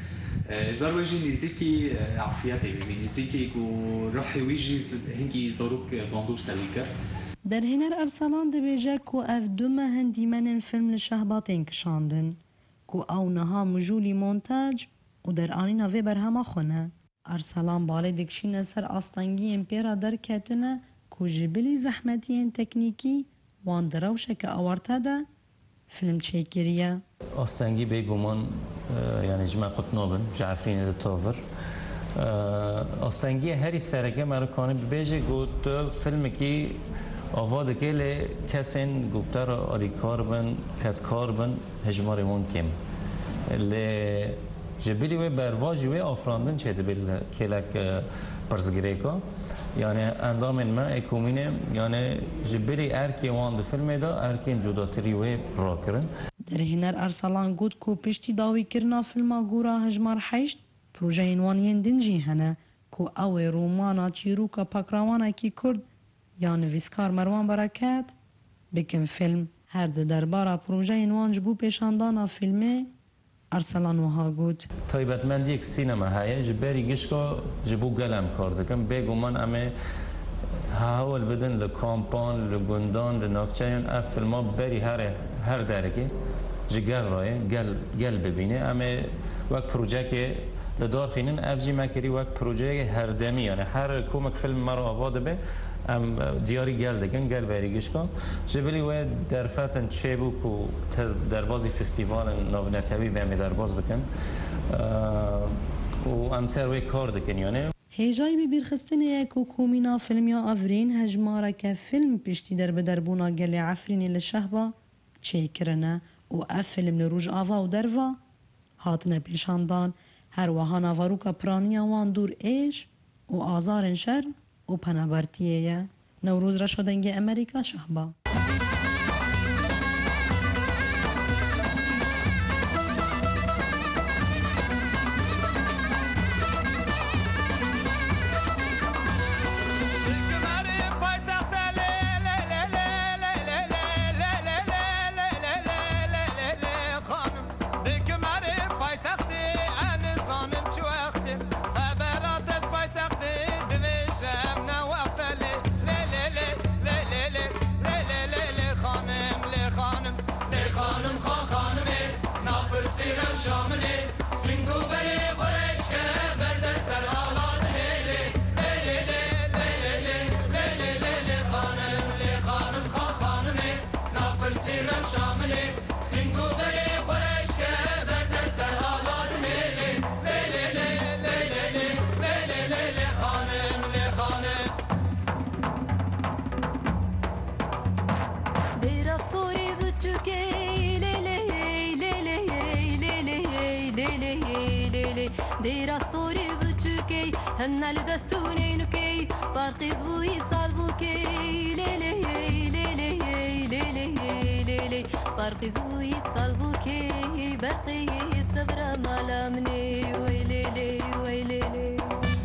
اجبار ويجي نزيكي عافيتي نزيكي وروحي ويجي هنكي زوروك باندور سويكا در هنر ارسلان دبیجه کو اف دومه هندی من فیلم لشهباتین کشاندن کو او نها مجولی مونتاج و در آنینا وی برهما خونه ارسلان باله دکشین سر آستانگی امپیرا در کتنه کو جبلی زحمتی تکنیکی وان دروشه که آورته ده فیلم چیکریه آستانگی بگمان یعنی جمع قطنابن جعفرین دتاور آستانگی هری سرگه مرکانه بیجه گوت فیلم کی آواده که لی کسین گوبتر آلیکار بن کتکار بن هجماری مون کم لی جبیلی و برواجی و آفراندن چه دبیل کلک پرزگریکا یعنی اندام ما اکومینه یعنی جبیلی ارکی وان فیلم دا ارکی جداتری و را کرن در هنر ارسلان گوت کو پشتی داوی کرنا فیلم گورا هجمار حشت پروژه اینوانین دنجی هنه کو او رومانا چیروکا پاکراوانا کی کرد یا نویسکار مروان برکت بکن فیلم هر ده دربارا پروژه اینوان جبو پیشاندانا فیلمه ارسلان وها گوت طایبت من دیک سینما هایه جبری گشکا جبو گلم کردکم بگو من امه هاول بدن لکامپان لگندان لنافچهان اف فیلم ها بری هر هر درگه جگل رایه گل گل ببینه امه وقت پروژه که لدار خینن افجی مکری وقت پروژه هر دمی یعنی هر کومک فیلم مرا آواده به ام دیاری گل دگن گل بریگش کن جبلی و درفتن چه بو کو دربازی فستیوال نوونتوی به می درباز بکن و ام سر وی کار دکن یعنی هیجای بی بیرخستنه یک و کومینا فیلم یا افرین هجماره که فیلم پشتی در بدربونا گل عفرینی لشهبا چه کرنه و اف فیلم لروج آوا و دروا هاتنه پیشاندان هر وهانا واروکا پرانیا وان دور ایش و آزار شر و پنابرتیه نوروز را شدنگ امریکا شهبا ديرا صوري بتشوكي هنا لدسوني نكي بارقيز بوي صالبوكي ليلي ليلي ليلي ليلي بارقيز بوي صالبوكي برقي صبر مالا مني ويلي ويلي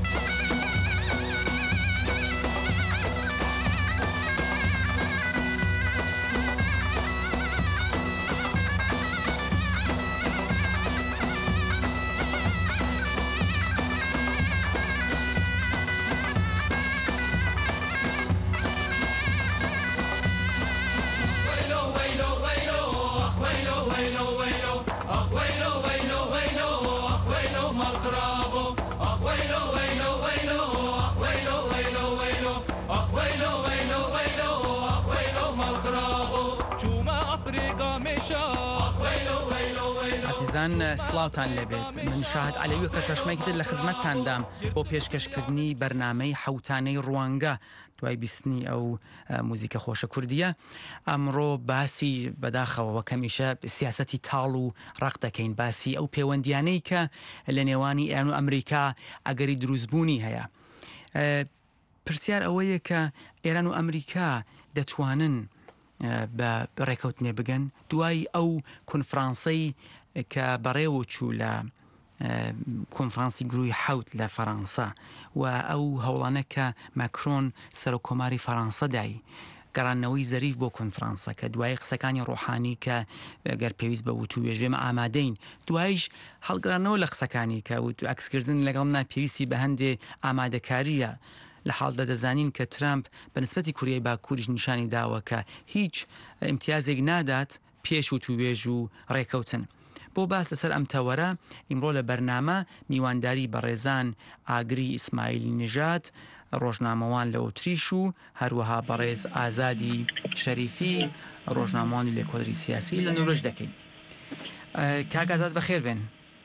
عزیزان سلااوان لەبێت من شاهد عەلەویە کە شەشمەی تر لە خزمەتتاندام بۆ پێشکەشکردنی بەرنامەی حەوتانەی ڕوانگە دوای بیستنی ئەو موزیکە خۆشە کوردیە ئەمڕۆ باسی بەداخەوە کەمیشە سیاسەتی تاڵ و ڕق دەکەین باسی ئەو پەیوەندیانەی کە لە نێوانی ئێران و ئەمریکا ئەگەری دروستبوونی هەیە پرسیار ئەوەیە کە ئێران و ئەمریکا دەتوانن بە ڕێکەوتنێ بگەن دوای ئەو کۆنفرانسەی کە بەڕێوە چوو لە کۆنفرانسی گروهی حەوت لە فەڕەنسا و ئەو هەوڵانە کە ماکرۆن سەرۆکۆماری فەڕەنسا دایی گەڕانەوەی زەریف بۆ کۆنفرانسە کە دوای قسەکانی ڕۆحانی کە گەر پێویست بە وتوێژ بێمە ئامادەین دوایش هەڵگرانەوە لە قسەکانی کە وت ئەکسکردن لەگەڵ پێویستی بە هەندێ ئامادەکاریە لە حاڵدا دەزانین کە ترامپ بە نسبەتی کوریای باکووریش نیشانی داوە کە هیچ ئیمتیازێک نادات پێش و توێژ و ڕێکەوتن. بۆ باس لەسەر ئەم تەوەرە ئیمڕۆ لە بەرنامە میوانداری بەڕێزان ئاگری ئیسماعیلی نژاد ڕۆژنامەوان لە ئۆتریش و هەروەها بەڕێز ئازادی شەریفی ڕۆژنامەوانی لێکۆڵەری سیاسی لە نوروژ دەکەین. کاک ئازاد بەخێر بێن.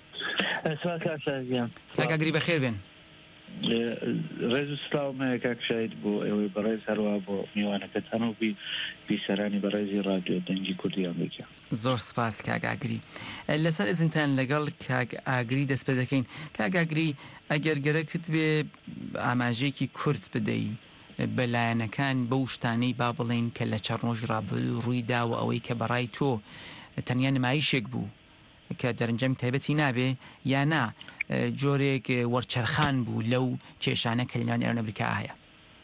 کاکاگری بەخێر بێن. ڕێز و سلااومەیە کاک شاید بۆ ئێوەی بەڕێز هەروە بۆ میوانەکەتان و بی بیسەرانی بەڕێزی ڕادیۆ دەنگی کوردی ئەمریکا. زۆر سپاس کاک ئاگری. لەسەر ئزنتان لەگەڵ کاک ئاگری دەست پێ دەکەین. کاک ئاگری ئەگەر گەرەکت بێ ئاماژەیەکی کورت بدەی بەلایەنەکان بەو شتانەی با بڵێن کە لە چەڕنۆژی ڕابردوو ڕووی داوە ئەوەی کە بەڕای تۆ تەنیا نمایشێک بوو کە دەرەنجامی تایبەتی نابێ یا نا جۆرێک وەرچەرخان بوو لەو کێشانە کە لەناوی ئێران ئەمریکا هەیە.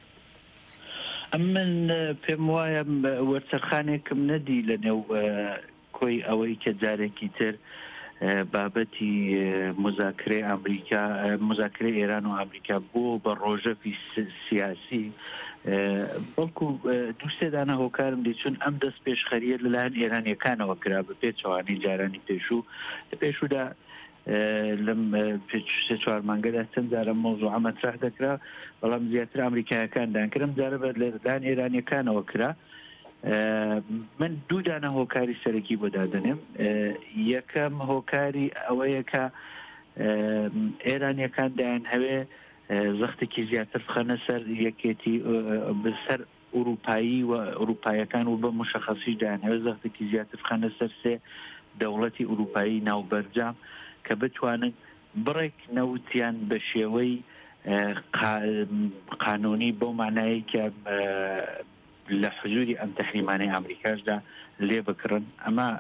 من پێم وایە وەرچەرخانێکم نەدی لە نێو کۆی ئەوەی کە جارێکی تر بابەتی مذاکرەی ئەمریکا مذاکرەی ئێران و ئەمریکا بۆ بە ڕۆژەفی سیاسی بەڵکو دووسێدانە هۆکارم دی چون ئەم دەست پێشخەریە لەلایەن ئێرانیەکانەوە کرا بە پێچەوانی جارانی پێشوو لە پێشوودا لەم سێ چوار مانگەدا چەند جارە مۆزوع مەترح دەکرا بەڵام زیاتر ئەمریکایەکان دانکردم جارە بە لەلایەن ئێرانیەکانەوە کرا. من دوو دانە هۆکاری سەرەکی بۆ دادنێم. یەکەم هۆکاری ئەوەیە کە ئێرانیەکان دایان هەوێ زەختێکی زیاتر بخەنە سەر یەکێتی بەسەر ئوروپایی و ئوروپایەکان و بە مشەخەسی دایان هەوێ زەختێکی زیاتر بخەنە سەر سێ دەوڵەتی ئوروپایی ناوبەرجام کە بتوانن بڕێک نەوتیان بە شێوەی قانونی بۆ معنایی کە لە حزوری ئەم تەحریمانەی ئەمریکاشدا لێ بکڕن. ئەمە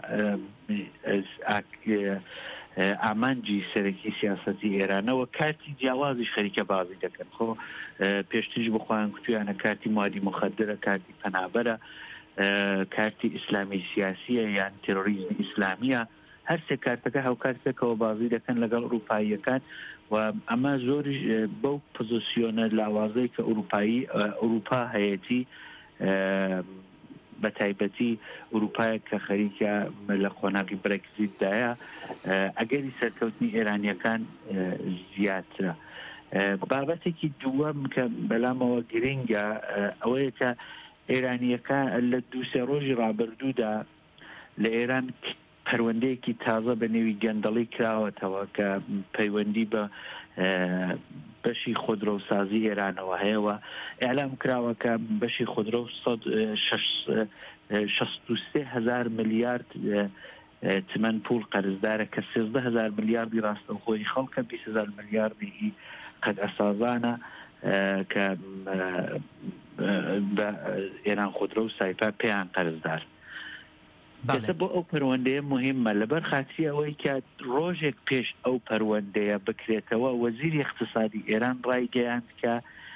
ئامانجی سەرەکی سیاسەتی ئێرانەوە کارتی جیاوازی خەریکە بازی دەکەن. خۆ پێشتیش بخوایان کوتویانە کارتی موادی مخدرە، کارتی پەنابەرە، کارتی ئیسلامی سیاسیە یان تێرۆریزمی ئیسلامیە. هەر سێ کارتەکە هاوکارتێکەوە بازی دەکەن لەگەڵ ئوروپاییەکان و ئەمە زۆریش بەو پۆزیسیۆنە لاوازەی کە ئوروپایی ئوروپا هەیەتی بە تایبەتی ئوروپایە کە خەریکە لە قۆناغی برێکزیتدایە ئەگەری سەرکەوتنی ئێرانیەکان زیاترە. بابەتێکی دووەم کە بەلامەوە گرنگە ئەوەیە کە ئێرانیەکان لە دوو سێ ڕۆژی ڕابردوودا لە ئێران پەروەندەیەکی تازە بە نێوی گەندەڵی کراوەتەوە کە پەیوەندی بە بەشی خودرۆسازی ئێرانەوە هەیەوە ئێعلام کراوە کە بەشی خودرۆ شەست و سێ هەزار ملیارد تمەن پوڵ قەرزدارە کە سێزدە هەزار ملیاردی ڕاستەوخۆی خەڵکە بیست هەزار ملیاردی قەد ئەسازانە کە بە ئێران خودرۆ و سایپا پێیان قەرزدار. دەسە بۆ ئەو پەروەندەیە مهمە لەبەر خاچی ئەوەی کە ڕۆژێک پێش ئەو پەروەندەیە بکرێتەوە وەزیری اقتصادی ئێران ڕایگەیاند کە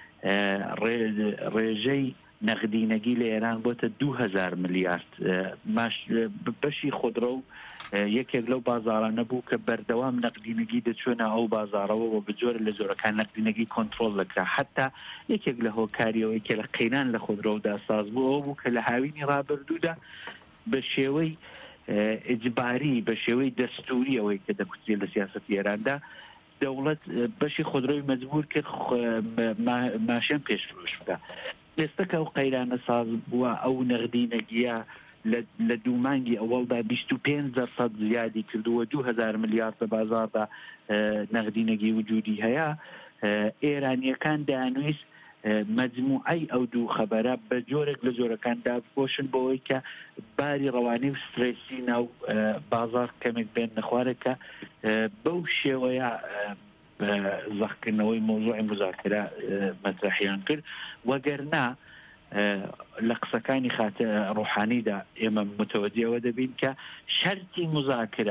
ڕێژەی نەقدینەگی لە ئێران بۆتە دوو هەزار ملیارد. بەشی خودرۆ و یەکێک لەو بازاڕانە بوو کە بەردەوام نەقدینەگی دەچوونە ئەو بازاڕەوە و بجۆرە لە جۆرەکان نەقدینەگی کۆنتترۆل دەکرا. حتا یەکێک لە هۆکاریەوەی کە لە قەینان لە خودرۆدا ساز بوو ئەو بوو کە لە هاوینی ڕابردوودا بە شێوەی ئجباری بە شێوەی دەستوری ئەوەی کە دەکوتی لە سیاسەتی ئێراندا دەوڵەت بەشی خودرۆی مەجبور کرد ماشێن پێشفرۆش بکە. ئێستا کە ئەو قەیرانە ساز بووە ئەو نەقدینەگیە لە دوو مانگی ئەوەڵدا بیست و پێنج دەرسەد زیادی کردووە دوو هەزار ملیارد لە بازاردا نەقدینەگی وجودی هەیە. ئێرانیەکان دەیانویست مجموعی ئەو دوو خەبەرە بە جۆرێک لە جۆرەکاندا بپۆشن بۆەوەی کە باری ڕەوانی و سترێسی ناو بازار کەمێک بێن نەخوارێکە بەو شێوەیە زەخکردنەوەی مۆزوعی مذاکرە مەترحیان کرد. وەگەرنا لە قسەکانی خاتە ڕوحانیدا ئێمە متوەجیەوە دەبین کە شەرتی مذاکرە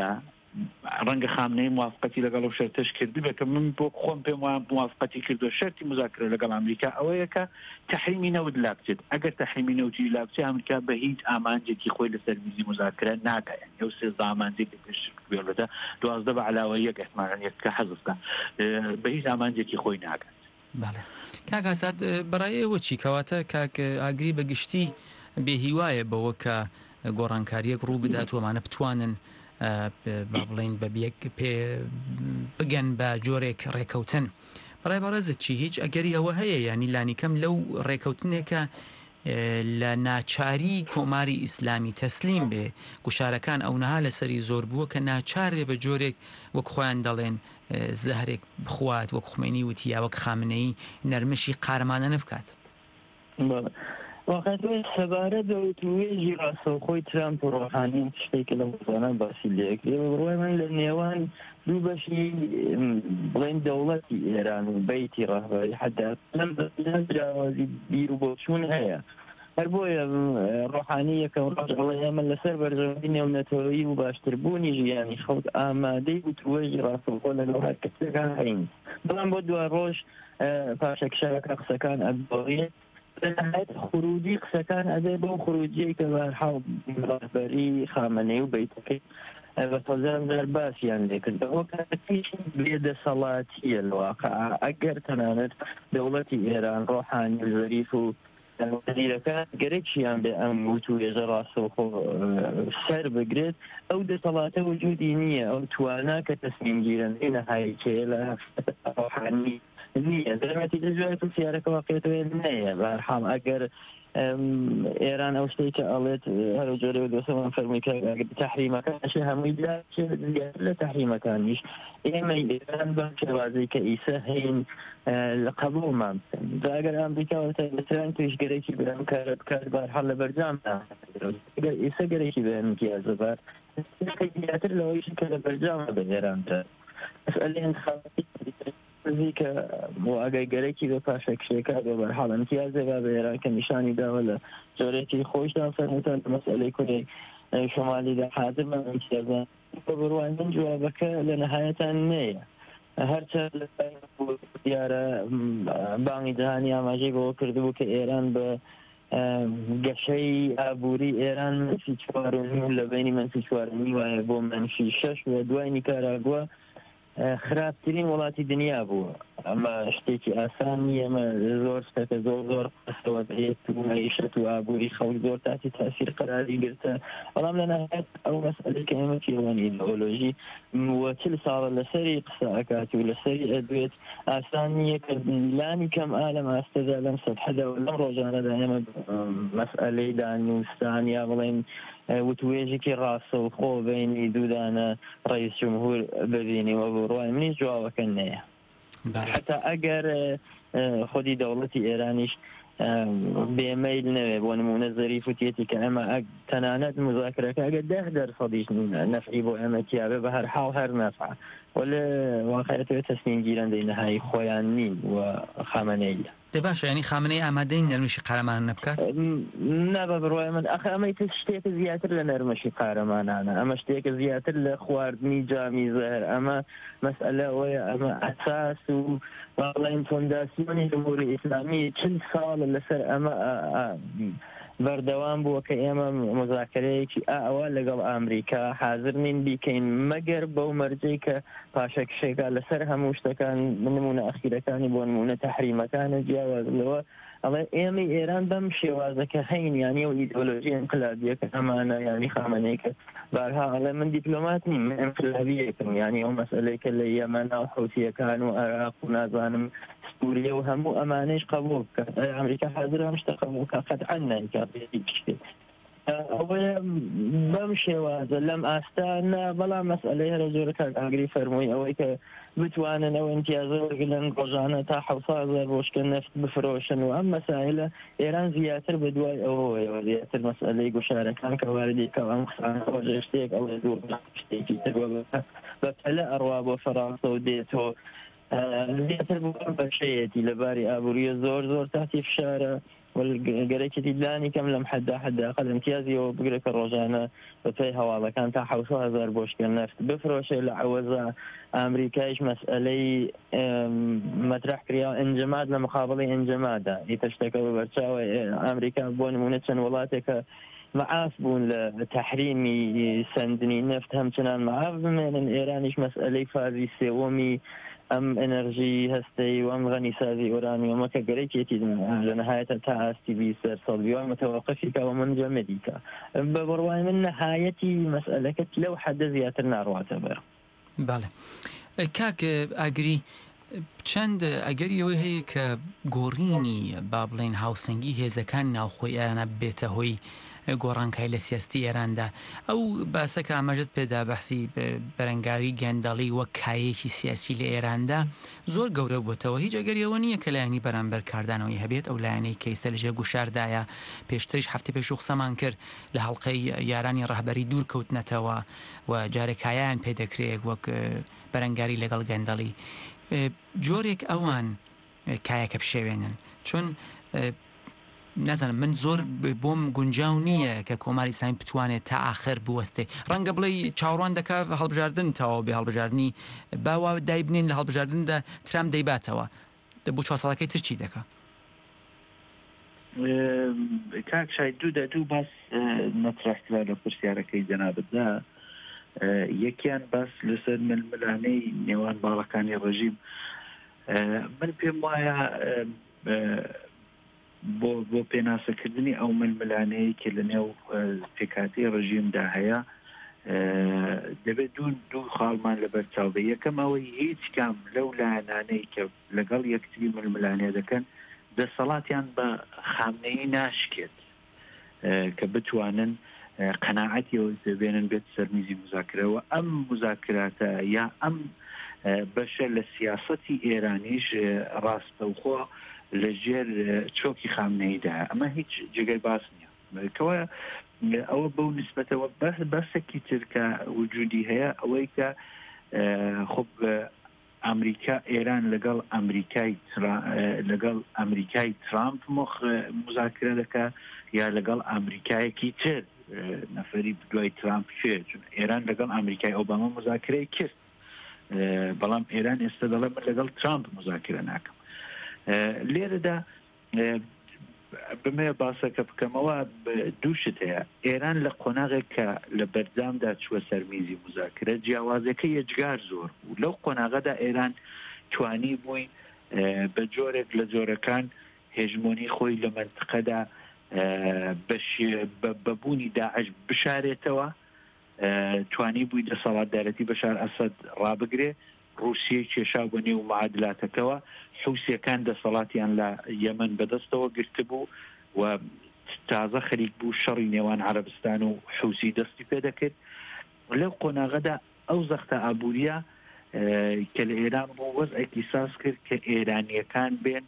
ڕەنگە خامنەی موافقەتی لەگەڵ و شەرتش کردی بێکە من بۆ خۆم پێم وایە موافقەتی کردو شەرتی مذاکرە لەگەڵ ئەمریکا ئەوەیە کە تەحریمی نەوت لا بچێت ئەگەر تەحریمی نەوتی لا بچێت ئەمریکا بە هیچ ئامانجێکی خۆی لەسەر میزی مذاکرە ناگەیان ئەو سێزدە ئامانجێک پێش بێڵێتە دوازدە بە علاوە یەک ئەحتمالاً یەک کە حەزبکە بە هیچ ئامانجێکی خۆی ناگات. بەڵێ کاک ئاساد بەڕایەوە چی کەواتە کاک ئاگری بەگشتی بێهیوایە بەوە کە گۆڕانکاریەک ڕوو بدات وەمانە بتوانن با بڵین بە پێ بگەن بە جۆرێک ڕێکەوتن. بەڕای بەڕێزت چی هیچ ئەگەری ئەوە هەیە ینی لانیکەم لەو ڕێکەوتنێکە لە ناچاری کۆماری ئیسلامی تەسلیم بێ گوشارەکان ئەوەها لەسەری زۆر بووە کە ناچارێ بە جۆرێک وەک خۆیان دەڵێن زەهرێک بخوات وەک خومێنی وتیا وەک خامنەی نەرمشی قارەمانە نەبکات. واقعی سەبارەت بە وتوێژی ڕاستەوخۆی ترامپ و ڕۆحانی شتێکە لە وزانە باسی لەکرێ بڕۆی من لە نێوان دوو بەشی بڵێن دەوڵەتی ئێران و بەیتی ڕاهبەری حتا لەم جیاوازی بیر و بۆچوون هەیە هەر بۆیە ڕۆحانی یەکەم ڕۆژ ئەڵێ ئێمە لەسەر بەرژەوەندی نێونەتەوەیی و باشتربوونی ژیانی خەڵک ئامادەی وتوێژی ڕاستەوخۆ لەگەڵ هەر کەسێکان هەین بەڵام بۆ دوای ڕۆژ پاشەکشارەکە قسەکان ئەبڵێت لەنهایەت خروجی قسەکان ئەدەی بۆ خروجی کە بەرحاڵ ڕاهبەری خامنەی و بەیتەکەی بە تۆزان زار باسییان لێکرد ئەوە کاتیش بێدەسەڵاتیە لەواقع ئەگەر تەنانەت دەوڵەتی ئێران ڕۆحانی زەریف و وەزیرەکان گەرەکیان بێ ئەم وتوێژە ڕاستەوخۆ سەر بگرێت ئەو دەسەڵاتە وجودی نییە ئەو توانە کە تەسمیمگیرەکەی نەهایەکەیە لە ڕۆحانی نییە دەرمەتی دەجوێت و سیارەکە واقعێتەوە نەیە بەرحام ئەگەر ئێران ئەو شتێک کە ئەڵێت هەرو جۆرە دۆسەمان فەرمووی کە تەحریمەکانش هەمووی لە تەحریمەکانیش ئێمە ئێران بەم شێوازەی کە ئیسە هەین لە قبوڵمان بکەن ئەگەر ئەمریکا بەتران توێژگەرێکی بەم کارە بکات بەرحاڵ لە بەرجام ئێستا گەرێکی بە ئەمتیازە بار زیاتر لەوەیش کە لە بەرجامە بە ئێراندا مەسئلەی انتخاباتی کە بۆ ئاگایگەرێکی بە پاشەکشێکە بە بەرحاڵ ئەمتیازێ بە ئێران کە نیشانی داوە لە جۆرێکی خۆشدان فەرمووتان مەسئلەی کوردی شمالیدا حاضر بە ئەمتیازان بە بڕوان من جوابەکە لە نەهایەتان نەیە هەرچەند دیارە بانگی جیهانی ئاماژەی بەوە کردبوو کە ئێران بە گەشەی ئابووری ئێران منفی چوارمی و لە بینی منفی چوارمی وایە بۆ منفی شەش و دوای نیکاراگووە خراپترین وڵاتی دنیا بووە ئەمە شتێکی ئاسانی ئەمە زۆر شتەکە زۆر زۆر قسەوە بێت و مەیشەت و ئابووری خەڵک زۆر تاتی تاسیر قەراری گرتە بەڵام لە نهایەت ئەو مەسئلەی کە ئێمە چێوەنی ئیدئۆلۆژی وە چل ساڵە لەسەری قسە ئەکاتی و لەسەری ئەدوێت ئاسان نییە کە لانی کەم ئالەم ئاستەدا لەم سەدحەدا و لەم ڕۆژانەدا ئێمە مەسئلەی دانوستان یا بڵێن وتوێژێکی ڕاستەوخۆ بینی دوودانە ڕئیس جمهور ببینیوە بۆ ڕوای منیش جوابەکە نەیە حتا ئەگەر خودی دەوڵەتی ئێرانیش بێمەیل نەوێ بۆ نمونە زەریف وتێتی کە ئەمە تەنانەت مذاکرەکە ئەگەر دەه دەرسەدیش نەفعی بۆ ئێمە تیاابێ بە هەر حاڵ هەر نەفع ولا واقعەتەوە تەسمیم گیرەندەی نەهایی خۆیان نین و خامنەیە دە باشە ینی خامنەی ئامادەی نەرمشی قارەمان نەبکات نابە بڕوای من ئەخ ئەمەی تر شتێکە زیاتر لە نەرمەشی قارەمانانە ئەمە شتێکە زیاتر لە خواردنی جامی زەهر ئەمە مەسئلە ئەوەیە ئەمە ئەساس و باڵین فۆنداسیۆنی جمهوری ئیسلامی چل ساڵە لەسەر ئەمە بەردەوام بووە کە ئێمە مذاکرەیەکی ئاوا لەگەڵ ئامریکا حاضر نین بیکەین مەگەر بەو مەرجەی کە پاشەکشێکە لەسەر هەموو شتەکان نمونە ئەخیرەکانی بۆ نمونە تەحریمەکانە جیاوازلەوە ئەڵێ ئێمە ئێران بەم شێوازەکە هەین یانی و ئیدئۆلۆژی ئینقلابیەکە ئەمانە یانی خامنەیەکە بارها ئەڵێ من دیپلۆمات نیم من ئینقلابیەکەم یانی ئەو مەسئلەیەکە لە یەمەن و حوتیەکان و عێراق و نازانم سووریە و هەموو ئەمانەش قبول بکات ئەمریکا حاضر هەم شتە قبول بکات قەتعاً نایکات ئەوەیە بەم شێوازە لەم ئاستانە بەڵام مەسئلەی هەرە جۆرە ئاگری فەرمووی ئەوەی کە بتوانن ئەو ئیمتیازە وەرگرن ڕۆژانە تا حەوت هەزار بۆشکە نەفت بفرۆشن و ئەم مەسائلە ئێران زیاتر بە دوای ئەوەیەوە زیاتر مەسئلەی گوشارەکان کە واردی کە ئەم خۆژە شتێک ئەوە دوور شتێکی تر بە پەلە ئەڕوا بۆ فەڕانسە و دێتەوە لێتر بەشەیەتی لەباری ئابوووریە زۆر زۆر تاتی فشارە گەرەێکی دانی کەم لەم حدا حداقل امتیازیەوە بگرێت کە ڕۆژانە بەپی هەواڵەکان تا حوت هزار بۆشکە نفت بفرۆشێ لە عوەزە ئامریکایش مەسئلەی مەترح کریا ئەنجەمات لە مقابڵی ئەنجەمادا ئیتە شتەکە بەبەرچاوە ئەمریکا بۆ نمونە چەند وڵاتێکە معاف بوون لە تحریمی سندنی نفت همچنان معاف بمێنن ئێرانیش مەسئلەی فازی سێوەمی ئەم ئەنەرژی هەستەی و ئەم غەنیسازی ئۆرانیۆمەکە گەرەێکێتی لە نەهایەتە تا ئاستی بی سەر سەڵبیوان متەوەقفی کەەوە منجە مەدیکە بە بڕوای من نەهایەتی مەسئلەکەت لەو حەدە زیاتر ناڕواتە بەر. بەڵێ کاک ئاگری چەند ئەگەریەوەی هەیە کە گۆڕینی با بڵێن هاوسەنگی هێزەکان ناوخۆی ئێرانە بێتە هۆی گۆڕانکای لە سیاستی ئێراندا ئەو باسەکە ئاماژت پێدا بەحسی بەرەنگاری گەندەڵی وەک کایەکی سیاسی لە ئێراندا زۆر گەورە بووتەوە هیچ ئەگەریەوە نییە کە لایەنی بەرامبەر کاردانەوەی هەبێت ئەو لایەنەی کەیستە لەژێ گوشاردایە پێشتریش هەفتی پێش و قسەمان کرد لە هەڵلقەی یارانی ڕەهبەری دوور کەوتنەتەوە و جارێکایان پێدەکرێت وەک بەرەنگاری لەگەڵ گەندەڵی جۆرێک ئەوان کایەکە بشێوێنن چۆن نازانم من زۆر بۆم گونجاو نییە کە کۆماری ئیسلامی بتوانێت تا ئاخر بوەستێ ڕەنگە بڵێ چاوەڕوان دەکا هەڵبژاردن تەواو بێ هەڵبژاردننی باوا دای بنین لە هەڵبژاردندا ترام دەیباتەوە بۆ چوار ساڵەکەی ترچی دەکا کاک شای دوو دە دوو باس نەترەحکرا لە پرسیارەکەی جەنابەتدا یەکیان باس لەسەر ململانەی نێوان باڵەکانی ڕژیم من پێم وایە بۆ بۆ پێناسەکردنی ئەو ململانەیە کە لە نێو پێکاتی ڕژیمدا هەیە دەبێت دوو دوو خاڵمان لەبەر چاوبێ یەکەمەوەی هیچ کام لەو لایەنانەی کە لەگەڵ یەکتری ململانێ دەکەن دەسەڵاتیان بە خامنەیی ناشکێت کە بتوانن قەناعەتیەوە دەبێنن بێت سەرمیزی مذاکرەوە ئەم مذاکراتە یا ئەم بەشە لە سیاسەتی ئێرانیش ڕاستەوخۆ لەژێر چۆکی خامنەیدا ئەمە هیچ جگەی باس نییە کەوە ئەوە بەو نسبەتەوە بەسێکی ترکە وجودی هەیە ئەوەی کە خب ئەمریکا ئێران لەگەڵ ئەمریکای لەگەڵ ئەمریکای ترامپ مخ مذاکرە دەکە یا لەگەڵ ئەمریکایەکی تر نەفەری دوای ترامپ شێ چون ئێران لەگەڵ ئەمریکای ئۆباما مذاکرەی کرد بەڵام ئێران ئێستا دەڵێ من لەگەڵ ترامپ مذاکرە ناکەم لێرەدا بمێ باسەکە بکەمەوە دووشت هەیە ئێران لە قۆناغێک کە لە بەرجامدا چوە سەرمیزی مذاکرە جیاوازەکە یەجگار زۆر و لەو قۆناغەدا ئێران توانی بووی بە جۆرێک لە جۆرەکان هێژمۆنی خۆی لە منتقەدا بەبوونی داعش بشارێتەوە توانی بووی دەسەڵاتدارەتی بەشار ئەسەد ڕابگرێ رووسیە کێشا بۆ نێو معادلاتەکەەوە حوسیەکان دەسەڵاتیان لە یەمەن بەدەستەوە گرتبوو و تازە خەریک بوو شەڕی نێوان عەرەبستان و حوسی دەستی پێ دەکرد لەو قۆناغەدا ئەو زەختە ئابووریە کە لە ئێران بۆ وەزعێکی ساز کرد کە ئێرانیەکان بێن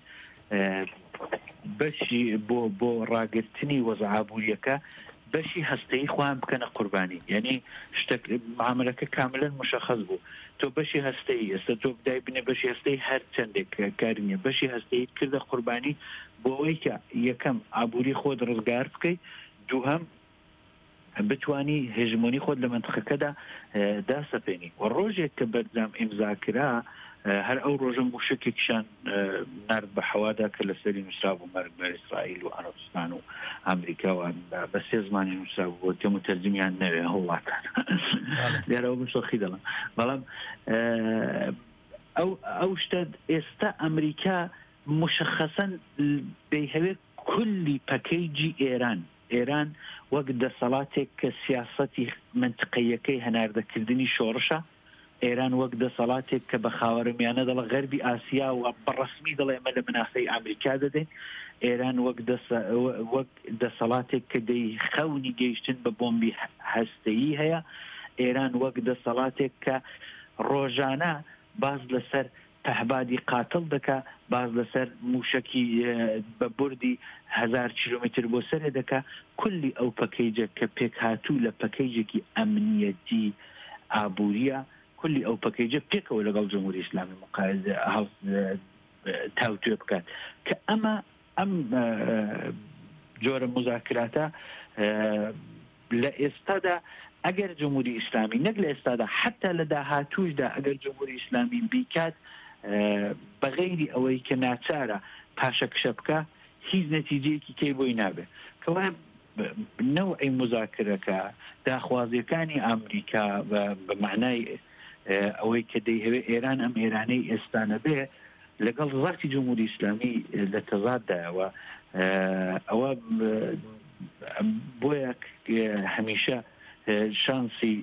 بەشی بۆ بۆ ڕاگررتنی وەزع ئابووریەکە بەشی هەستەی خۆیان بکەنە قوربانی یعنی شتێک معاملەکە کاملەن مشەخەص بوو تۆ بەشی هەستەی ئێستا تۆ بدای بنێ بەشی هەستەی هەر چەندێک کار نییە بەشی هەستەیت کردە قوربانی بۆ ئەوەی کە یەکەم ئابووری خۆت ڕزگار بکەیت دووهەم بتوانی هێژمۆنی خۆت لە منتخەکەدا داسەپێنی و ڕۆژێک کە بەرجام ئیمزاکرا هەر ئەو ڕۆژە موشکێکشان نرد بە حەوادا کە لە سەری نووسرا بوو مەرگ بە ئیسرائیل و عەرەبستان و ئەمریکاوان بە سێ زمانی نووسرا بوو تێم و تەرجمیان نەوێ هەوڵاتان لێرەوە بشەخی دەڵم بەڵام ئەو ئەو شتە ئێستا ئەمریکا مشخەسەن بەیهەوێت کولی پەکەیجی ئێران ئێران وەک دەسەڵاتێک کە سیاسەتی منتقەیەکەی هەناردەکردنی شۆڕشە ئێران وەک دەسەڵاتێک کە بە خاوەرمیانە دەڵە غەربی ئاسیا و بەڕسمی دەڵێ ئێمە لە مناسەی ئەمریکا دەدەین ئێران وەک وەک دەسەڵاتێک کە دەی خەونی گەیشتن بە بۆمبی هەستەیی هەیە ئێران وەک دەسەڵاتێک کە ڕۆژانە باز لەسەر پەهبادی قاتڵ دەکا باز لەسەر موشکی بە بردی هزار کیلومتر بۆ سەرێ دەکا کولی ئەو پەکەیجە کە پێک هاتوو لە پەکەیجێکی ئەمنیەتی ئابووریە کولی ئەو پەکەیجە پێکەوە لەگەڵ جمهوری ئیسلامی مقایز تاوتوێ بکات کە ئەمە ئەم جۆرە مذاکراتە لە ئێستادا ئەگەر جمهوری ئیسلامی نەک لە ئێستادا حتا لە داهاتووشدا ئەگەر جمهوری ئیسلامی بیکات بەغەیری ئەوەی کە ناچارە پاشە کشە بکە هیچ نەتیجەیەکی کەی بۆی نابێت کەوا نەوعی مذاکرەکە داخوازیەکانی ئەمریکا بە معنای ئەوەی کە دەیهەوێ ئێران ئەم ئێرانەی ئێستانە بێ لەگەڵ ڕاستی جمهوری ئیسلامی لە تەضاددایەوە ئەوە بۆیە هەمیشە شانسی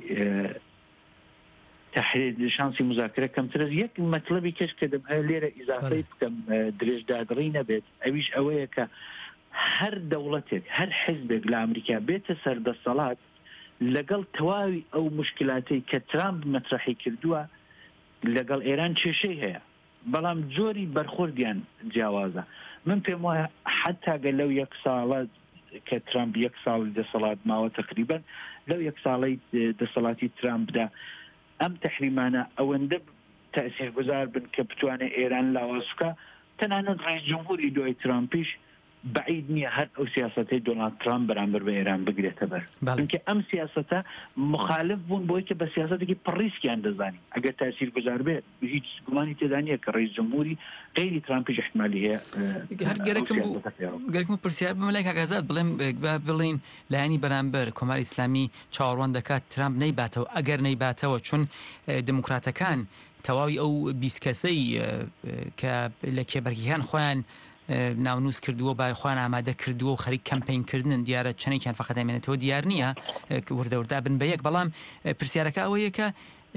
تحرير شانسی مذاکرە کەمترە یەک مەطلبی کەش کردم لێرە ئیزافەی بکەم درێژدادڕی نەبێت ئەویش ئەوەیە کە هەر دەوڵەتێک هەر حیزبێک لە ئەمریکا بێتە سەردەسەڵات لەگەڵ تەواوی ئەو مشکلاتەی کە ترامپ مەطرحی کردووە لەگەڵ ئێران کێشەی هەیە بەڵام جۆری بەرخوردیان جیاوازە من پێم وایە حتا گە لەو یەک ساڵە کە ترامپ یەک ساڵی دەسەڵات ماوە تقریبا لەو یەک ساڵی دەسەڵاتی ترامپدا ئەم تحریمانە ئەوەندە تەسیرگوزار بن کە بتوانێت ئێران لاوازکە تەنانەت ڕئیس جمهوری دوای ترامپیش بعید نییە هەر ئەو سیاسەتەی دۆنالد ترامپ بەرامبەر بە ئێران بگرێتە بەر چونکە ئەم سیاسەتە مخالف بوون بۆی کە بە سیاسەتێکی پڕیسکیان دەزانی ئەگەر تاثیرگوزار بێت هیچ گومانی تێدا نییە کە ڕئیس جمهوری غیری ترامپیش احتمالی هەیە هەر گەرەکم پرسیار بم لای کاکەزاد بڵێم بڵین لایانی بەرامبەر کۆماری ئیسلامی چاوەڕوان دەکات ترامپ نەیباتەوە ئەگەر نەیباتەوە چون دموکراتەکان تەواوی ئەو بیست کەسەی کە لە کێبەرگیەکان خۆیان ناونووس کردووە بای خوان ئامادە کردووە و خەریک کەمپین-کردن دیارە چنێکیان فەقەت دەمێنێتەوە دیار نییە وردەوردا بن بە یەک بەڵام پرسیارەکە ئەوەیە کە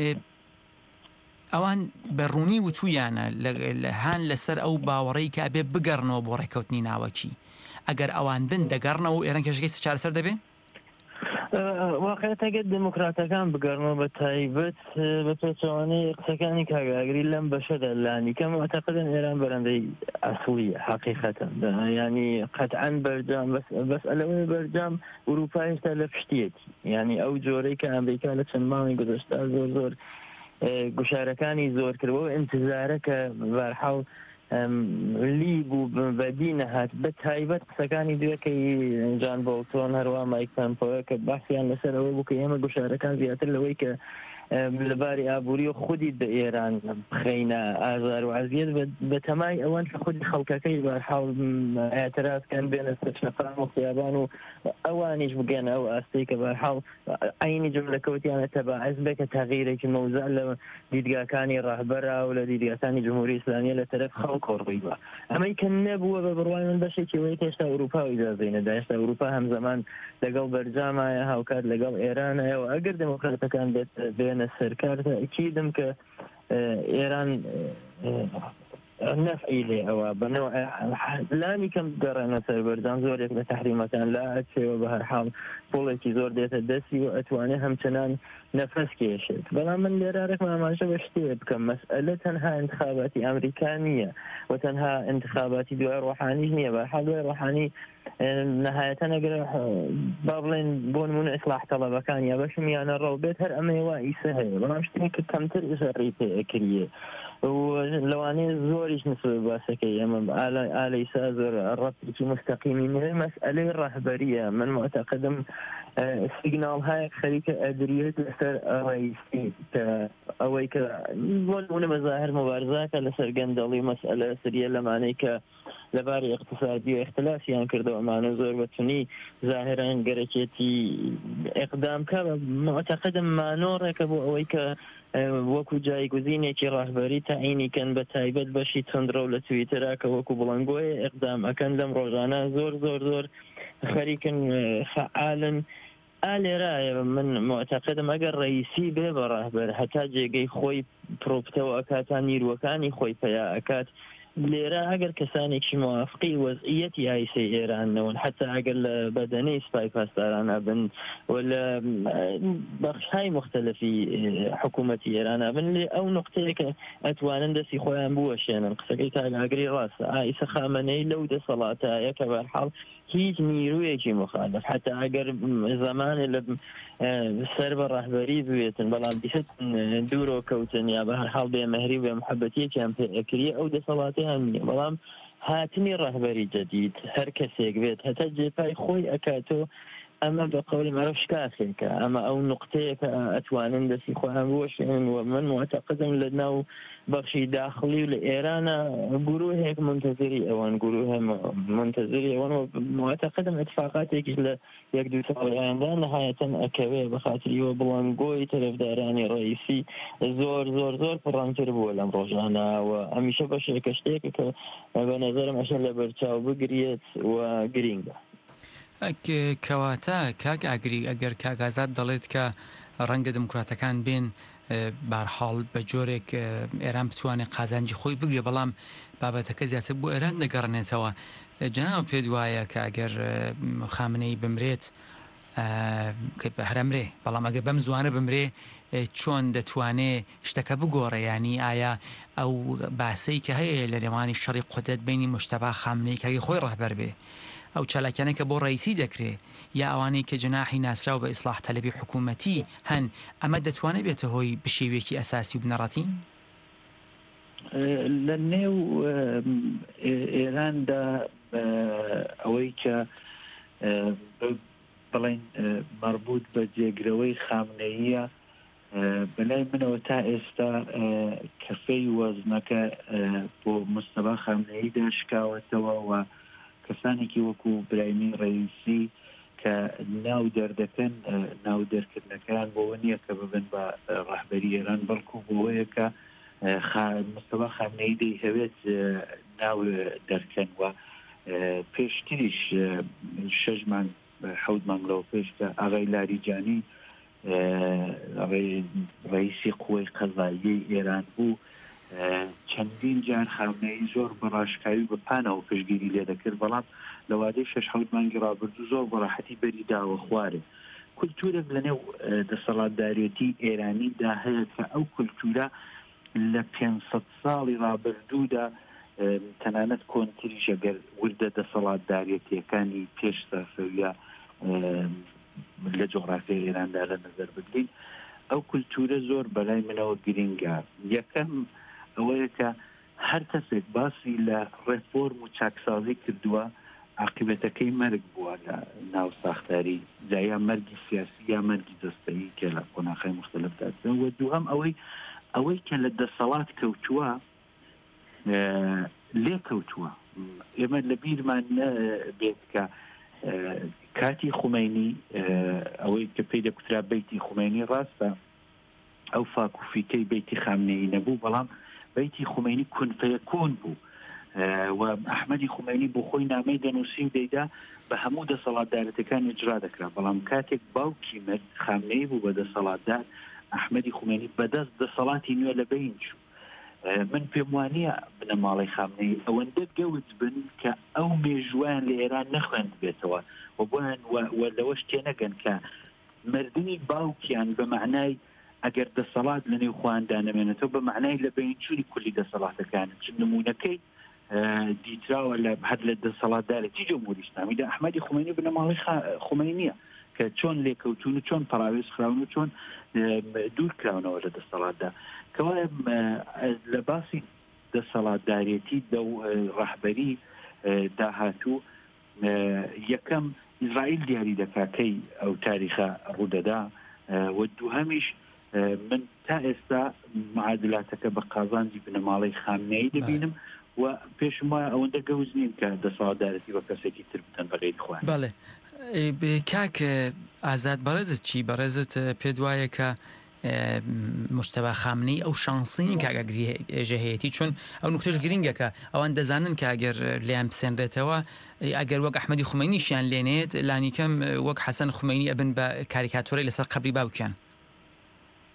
ئەوان بەڕوونی وتویانە هاان لەسەر ئەو باوەڕەی کە ئەبێ بگەڕنەوە بۆ ڕێکەوتنی ناوەکی ئەگەر ئەوان بن دەگەڕنەوە و ئێران کێشەکەی چارەسەر دەبێت واقعەتەگەت دموکراتەکان بگەڕنەوە بە تایبەت بە پێچەوانەی قسەکانی کاگاگری لەم بەشەدا لانی کەم معتەقدن ئێران بەرەندەی ئەسڵیە حەقیقەتەن ینی قەتعەن بەرجام بەس ئەلەوەی بەرجام ئوروپا هێشتا لە پشتیەتی ینی ئەو جۆرەی کە ئەمریکا لە چەند ماوەی گذەشتا زۆر زۆر گوشارەکانی زۆر کردەوە ئینتزارە کە بەرحاڵ لی بوو بەدی نەهات بە تایبەت قسەکانی دوێکەی جان بۆڵتۆن هەروە مایک پەمپۆیە کە باسییان لەسەر ئەوە بوو کە ئێمە گوشارەکان زیاتر لەوەی کە لەباری ئابووری و خودی بە ئێران بخەینە ئازار و عەزیەت بە تەمای ئەوان کە خودی خەڵکەکەی بەرحاڵ ئاعترازکەن بێنە سەر شنەقام و خیابان و ئەوانیش بگەنە ئەو ئاستەی کە بەرحاڵ عینی جملەکەوتیانە تەباعەز بێ کە تەغییرێکی مەوزە لە دیدگاکانی ڕاهبەرا و لە دیدگاکانی جمهوری ئیسلامیە لە تەرەف خەڵک ڕوویوە ئەمەی کە نەبووە بە بڕوای من بەشێکی وەی هێشتا ئەوروپا و ئیجازەی نەدا هێشتا ئەوروپا هەمزەمان لەگەڵ بەرجامایە هاوکات لەگەڵ ئێرانایەوە ئەگەر دموکراتەکان بێت سەرکار تأکیدم کە ئێران نەفعی لێ ئەوە بەنەوە لانی کەم گەڕێنە سەر بەرجام زۆرێک لە تەحریمەکان لا ئەچێەوە بە هەرحاڵ پۆڵێکی زۆر دێتە دەستی و ئەتوانێت هەمچنان نەفەس کێشێت بەڵام من لێرارێکم ئاماژە بە شتێ بکەم مەسئلە تەنها انتخاباتی ئەمریکا نییە و تەنها انتخاباتی دوای ڕۆحانیش نییە بەرحاڵ دوای ڕۆحانی نەهایەتەن ئەگەر با بڵێن بۆ نمونە ئیسلاح تەڵەبەکان یا بەشم یانە ڕەو بێت هەر ئەمەوە ئیسە هەیە بەڵام شتێک کە کەمتر ئژەڕی پێ ئەکریە لەوانەیە زۆریش نسبە باسەکەی ئەمە ئالەیسا زۆر ڕەتێکی مستەقیمی نوێ مەسئلەی ڕەهبەریە من معتەقدم سیگناڵ هەیە خەریکە ئەدریێت لەسەر ڕئیسی کە ئەوەی کە بۆ نمونە بەظاهر مبارزاکە لەسەر گەندەڵی مەسئلە سریە لەمانەی کە لەباری اقتصادی و اختلافیان کردەوە ئەمانە زۆر بەتونی ظاهران گەرەکێتی ئیقدام کە معتەقدم مانۆڕێکە بۆ ئەوەی کە وەکو جایگوزینێکی ڕاهبەری تەعینی کەن بە تایبەت بەشی تندرە و لە تویترا کە وەکو بڵنگۆیە ئیقدام ئەکەن لەم ڕۆژانە زۆر زۆر زۆر خەریکن فعالن ئالێرایە من معتەقدم ئەگەر ڕئیسی بێ بە ڕاهبەر هەتا جێگەی خۆی پرۆپتەوە ئەکاتان نیروەکانی خۆی پیا ئەکات لێرە ئەگەر کەسانێکی موافقی وەزعیەتی هایسەی ئێرانەوەن حتا ئەگەر لە بەدەنەی سپای پاسدارانە بن و لە بەخشهای مختلفی حکوومەتی ئێرانە بن لێ ئەو نقطەیەکە ئەتوانن دەستی خۆیان بوەشێنن قسەکەی تاگاگری ڕاستە ئایسە خامنەی لەو دەسەڵاتایە کە بەرحاڵ هیچ نیرویەکی مخالف حتا ئەگەر زمانێ لە سەر بە ڕاهبەری بوێتن بەڵام دیست دوورۆ کەوتن یا بە هەرحاڵ بێمەهری و محەبەتیەکیان پێکری ئەو دەسەڵاتیان نییە بەڵام هاتنی ڕاهبەری جەدید هەر کەسێک بێت هەتا جێپای خۆی ئەکاتۆ ئەمە بە قەولی مەرەف شکافێکە ئەمە ئەو نقطەیەکە ئەتوانن دەستی خۆیان بوەشێنن و من معتەقدم لە ناو بەخشی داخلی و لە ئێرانە گروهێک منتەزری ئەوان گروه منتەزری ئەوان و معتەقدم اتفاقاتێکیش لە یەک دوو ساڵی ئایندا نەهایەتەن ئەکەوێ بە خاتریوە بڵاندگۆی تەرەفدارانی ڕئیسی زۆر زۆر زۆر پڕانتر بووە لەم ڕۆژانە و ئەمیشە بەشێکە شتێکە کە بە نەزەرم ئەشە لە بەرچاو بگرێت و گرینگە. کەواتە کاک ئاگری ئەگەر کاگازات دەڵێت کە ڕەنگە دموکراتەکان بێن بارحاڵ بە جۆرێک ئێران بتوانێت قازانجی خۆی بگرێ بەڵام بابەتەکە زیاتر بۆ ئێران دەگەڕنێتەوە جەناو پێ وایە کە ئەگەر خامنەی بمرێت هەرەمرێ بەڵام ئەگەر بەم زوانە بمرێ چۆن دەتوانێت شتەکە بگۆڕێ ینی ئایا ئەو باسەی کە هەیە لە نێوانی شەڕی قودرەت بینی مشتەبا خامنەی کەی خۆی ڕاهبەر بێ ئەو چالاکیانە کە بۆ ڕئیسی دەکرێت یا ئەوانەی کە جناحی ناسراو بە ئیسلاح تەلەبی حکوومەتی هەن ئەمە دەتوانێت بێتە هۆی بشێوێکی ئەساسی و بنەڕەتی لە نێو ئێراندا ئەوەی کە بڵێن مربوط بە جێگرەوەی خامنەییە بەلای منەوە تا ئێستا کەفەی وەزنەکە بۆ مستەبا خامنەییدا شکاوەتەوە و کەسانێکی وەکو برایمی ڕئیسی کە ناو دەردەکەن ناو دەرکردنەکان بۆەوە نییە کە ببن بە ڕاهبەری ئێران بەڵکو بۆەیە کە مستەبا خامنەیی دەیهەوێت ناو دەرکەن و پێشتریش شەش مانگ حەوت مانگ لەوە پێش کە ئاغای لاریجانی ڕئیسی قووەی قەزاییەی ئێران بوو چەندین جار خامنەیی زۆر بەڕاشکاوی بەپانەوە پشتگیری لێ دەکرد بەڵام لە وادەی شەش حەوت مانگی ڕابردوو زۆر بەڕاحەتی بەری داوە خوارێ کولتورێک لەنێو دەسەڵاتدارێتی ئێرانیدا هەیە کە ئەو کولتورە لە پێنجسەد ساڵی ڕابردوودا تەنانەت کۆنتریش ئەگەر وردە دەسەڵاتدارێتیەکانی پێش سەرفەویە لە جۆغرافیای ئێراندا لە نەزەر بگرین ئەو کولتورە زۆر بەلای منەوە گرینگە یەکەم ئەوەیە کە هەر کەسێک باسی لە ڕێفۆرم و چاکسازی کردووە عاقبەتەکەی مەرگ بووە لە ناو ساختاری جایا مەرگی سیاسی یا مەرگی دەستەیی کە لە قۆناغی مختلفدا و دووهەم ئەوەی ئەوەی کە لە دەسەڵات کەوتووە لێ کەوتووە ئێمە لە بیرمان نەبێت کە کاتی خومینی ئەوەی کە پێی دەکوترا بەیتی خومینی ڕاستە ئەو فاکوفیکەی بەیتی خامنەیی نەبوو بەڵام بەیتی خومینی کونفەیەکون بوو و ئەحمەدی خومینی بۆ خۆی نامەی دەنووسی و دەیدا بە هەموو دەسەڵاتدارەتەکان ئیجرا دەکرا بەڵام کاتێک باوکی مرد خامنەیی بوو بە دەسەڵاتدار ئەحمەدی خومینی بەدەست دەسەڵاتی نوێ لە بین چوو من پێم وانییە بنە ماڵی خامنەی ئەوەندە گەوت بن کە ئەو مێژوان لە ئێران نەخوێند بێتەوە و بۆیان لەوەش تێنەگەن کە مردنی باوکیان بە معنای ئەگەر دەسەڵات لە نێو خۆیاندا نەمێنێتەوە بە معنای لە بینچووری کولی دەسەڵاتەکانن چ نمونونەکەی دیتراوە لە هەر لە دەسەڵاتدارێتی جمهوری ئیسلامیدا ئەحمەدی خومینی بنە ماڵی خومینیە کە چۆن لێکەوتون و چۆن پەراوێز خراون و چۆن دوور کراونەوە لە دەسەڵاتدا کەوایە لە باسی دەسەڵاتدارێتی ڕاهبەری داهاتوو یەکەم ئیزرائیل دیاری دەکاکەی ئەو تاریخە ڕوودەدا و دووهەمیش من تا ئێستا معادلاتەکە بە قازانجی بنەماڵی خامنەیی دەبینم و پێشم وایە ئەوەندە گەوز نین کە دەسەڵاتدارەتی بە کەسێکی تر بتەن بەغێری خۆیان. بەڵێ کاک ئازاد بەڕێزت چی بەڕێزت پێ وایە کە مشتەبا خامنەی ئەو شانسین کاگەگری ژەهەیەتی چون ئەو نوکتەش گرینگەکە ئەوان دەزانن کە ئەگەر لیان بسێنرێتەوە ئەگەر وەک ئەحمەدی خومینیشیان لێنێت لانیکەم وەک حەسەن خومینی ئەبن بە کاریکاتۆرەی لەسەر قەبری باوکیان.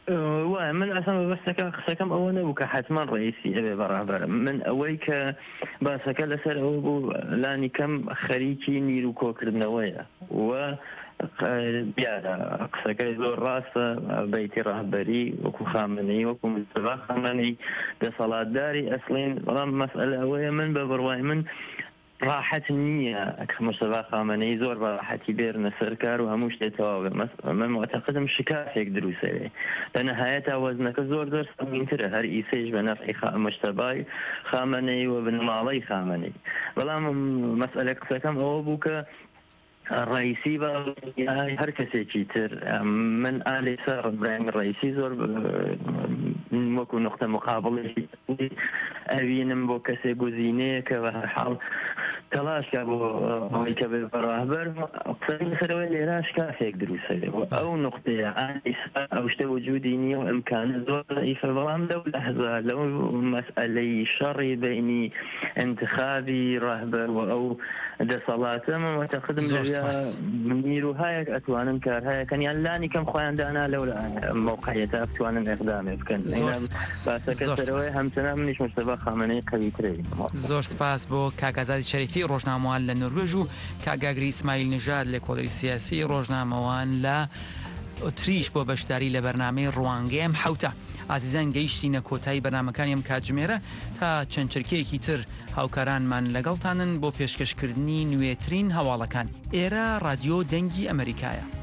وای من ئەسان بەستەکە قسەکەم ئەوە نەبوو کە حتمما ڕئیسی ئەبێ بەڕابەر من ئەوەی کە باسەکە لەسەر ئەوە بوو لانی کەم خەریکی نیر و کۆکردنەوەیە و بیارە قسەکەی زۆر ڕاستە بەیتی ڕاهبەری وەکو خامنەی وەکو مستەفا خامنەی دەسەڵاتداری ئەسڵین بەڵام مەسئلە ئەوەیە من بە بڕوای من راحت نییە ئەکە مستەفا خامنەی زۆر بە ڕاحەتی بێرنە سەرکار و هەموو شتێ تەواو من معتەقدم شکافێک دروسەوێ لە نەهایەتا وەزنەکە زۆر زۆر سەمینترە هەر ئیسەیش بە نەفعی مجتەبای خامنەی و بنماڵەی خامنەی بەڵام مەسئلە قسەکەم ئەوە بوو کە ڕئیسی بە هەر کەسێکی تر من ئالێسا ڕبرایم ڕئیسی زۆر وەکو نقطە مقابڵێکی ئەوینم بۆ کەسێک گوزینەیە کە بە هەرحاڵ تەلاشکە بۆ ئەوەی کە بێ بەڕاهبەر قسەی لەسەرەوەی لێرا شکافێک دروسەوێ ئەو نقطەیە ئالێسا ئەو شتە وجودی نییە و ئیمکانە زۆر ضعیفە بەڵام لەو لەحظە لەو مەسئلەی شەڕی بەینی انتخابی ڕاهبەر و ئەو دەسەڵاتە من معتەقدم نیروهایەک ئەتوانن کارهایەکەنیان لانی کەم خۆیان دانا لەو موقعیەتە بتوانن ئەقدامێ بکەن باسەکە سەرەوەی هەمچنان منیش مستەفا خامنەی قەویترەوی زۆر سپاس بۆ کاکازادی شەریفی ڕۆژنامەوان لە نروێژ و کاگاگری ئیسماعیل نژاد لە کۆڵی سیاسی ڕۆژنامەوان لە ئۆتریش بۆ بەشداری لە بەرنامەی ڕوانگەی ئەم حوتە ئازیزان گەیشتینە کۆتایی بەرنامەکانی ئەم کاتژمێرە تا چەند چرکەیەکی تر هاوکارانمان لەگەڵتانن بۆ پێشکەشکردنی نوێترین هەواڵەکان ئێرە رادیۆ دەنگی ئەمریکایە.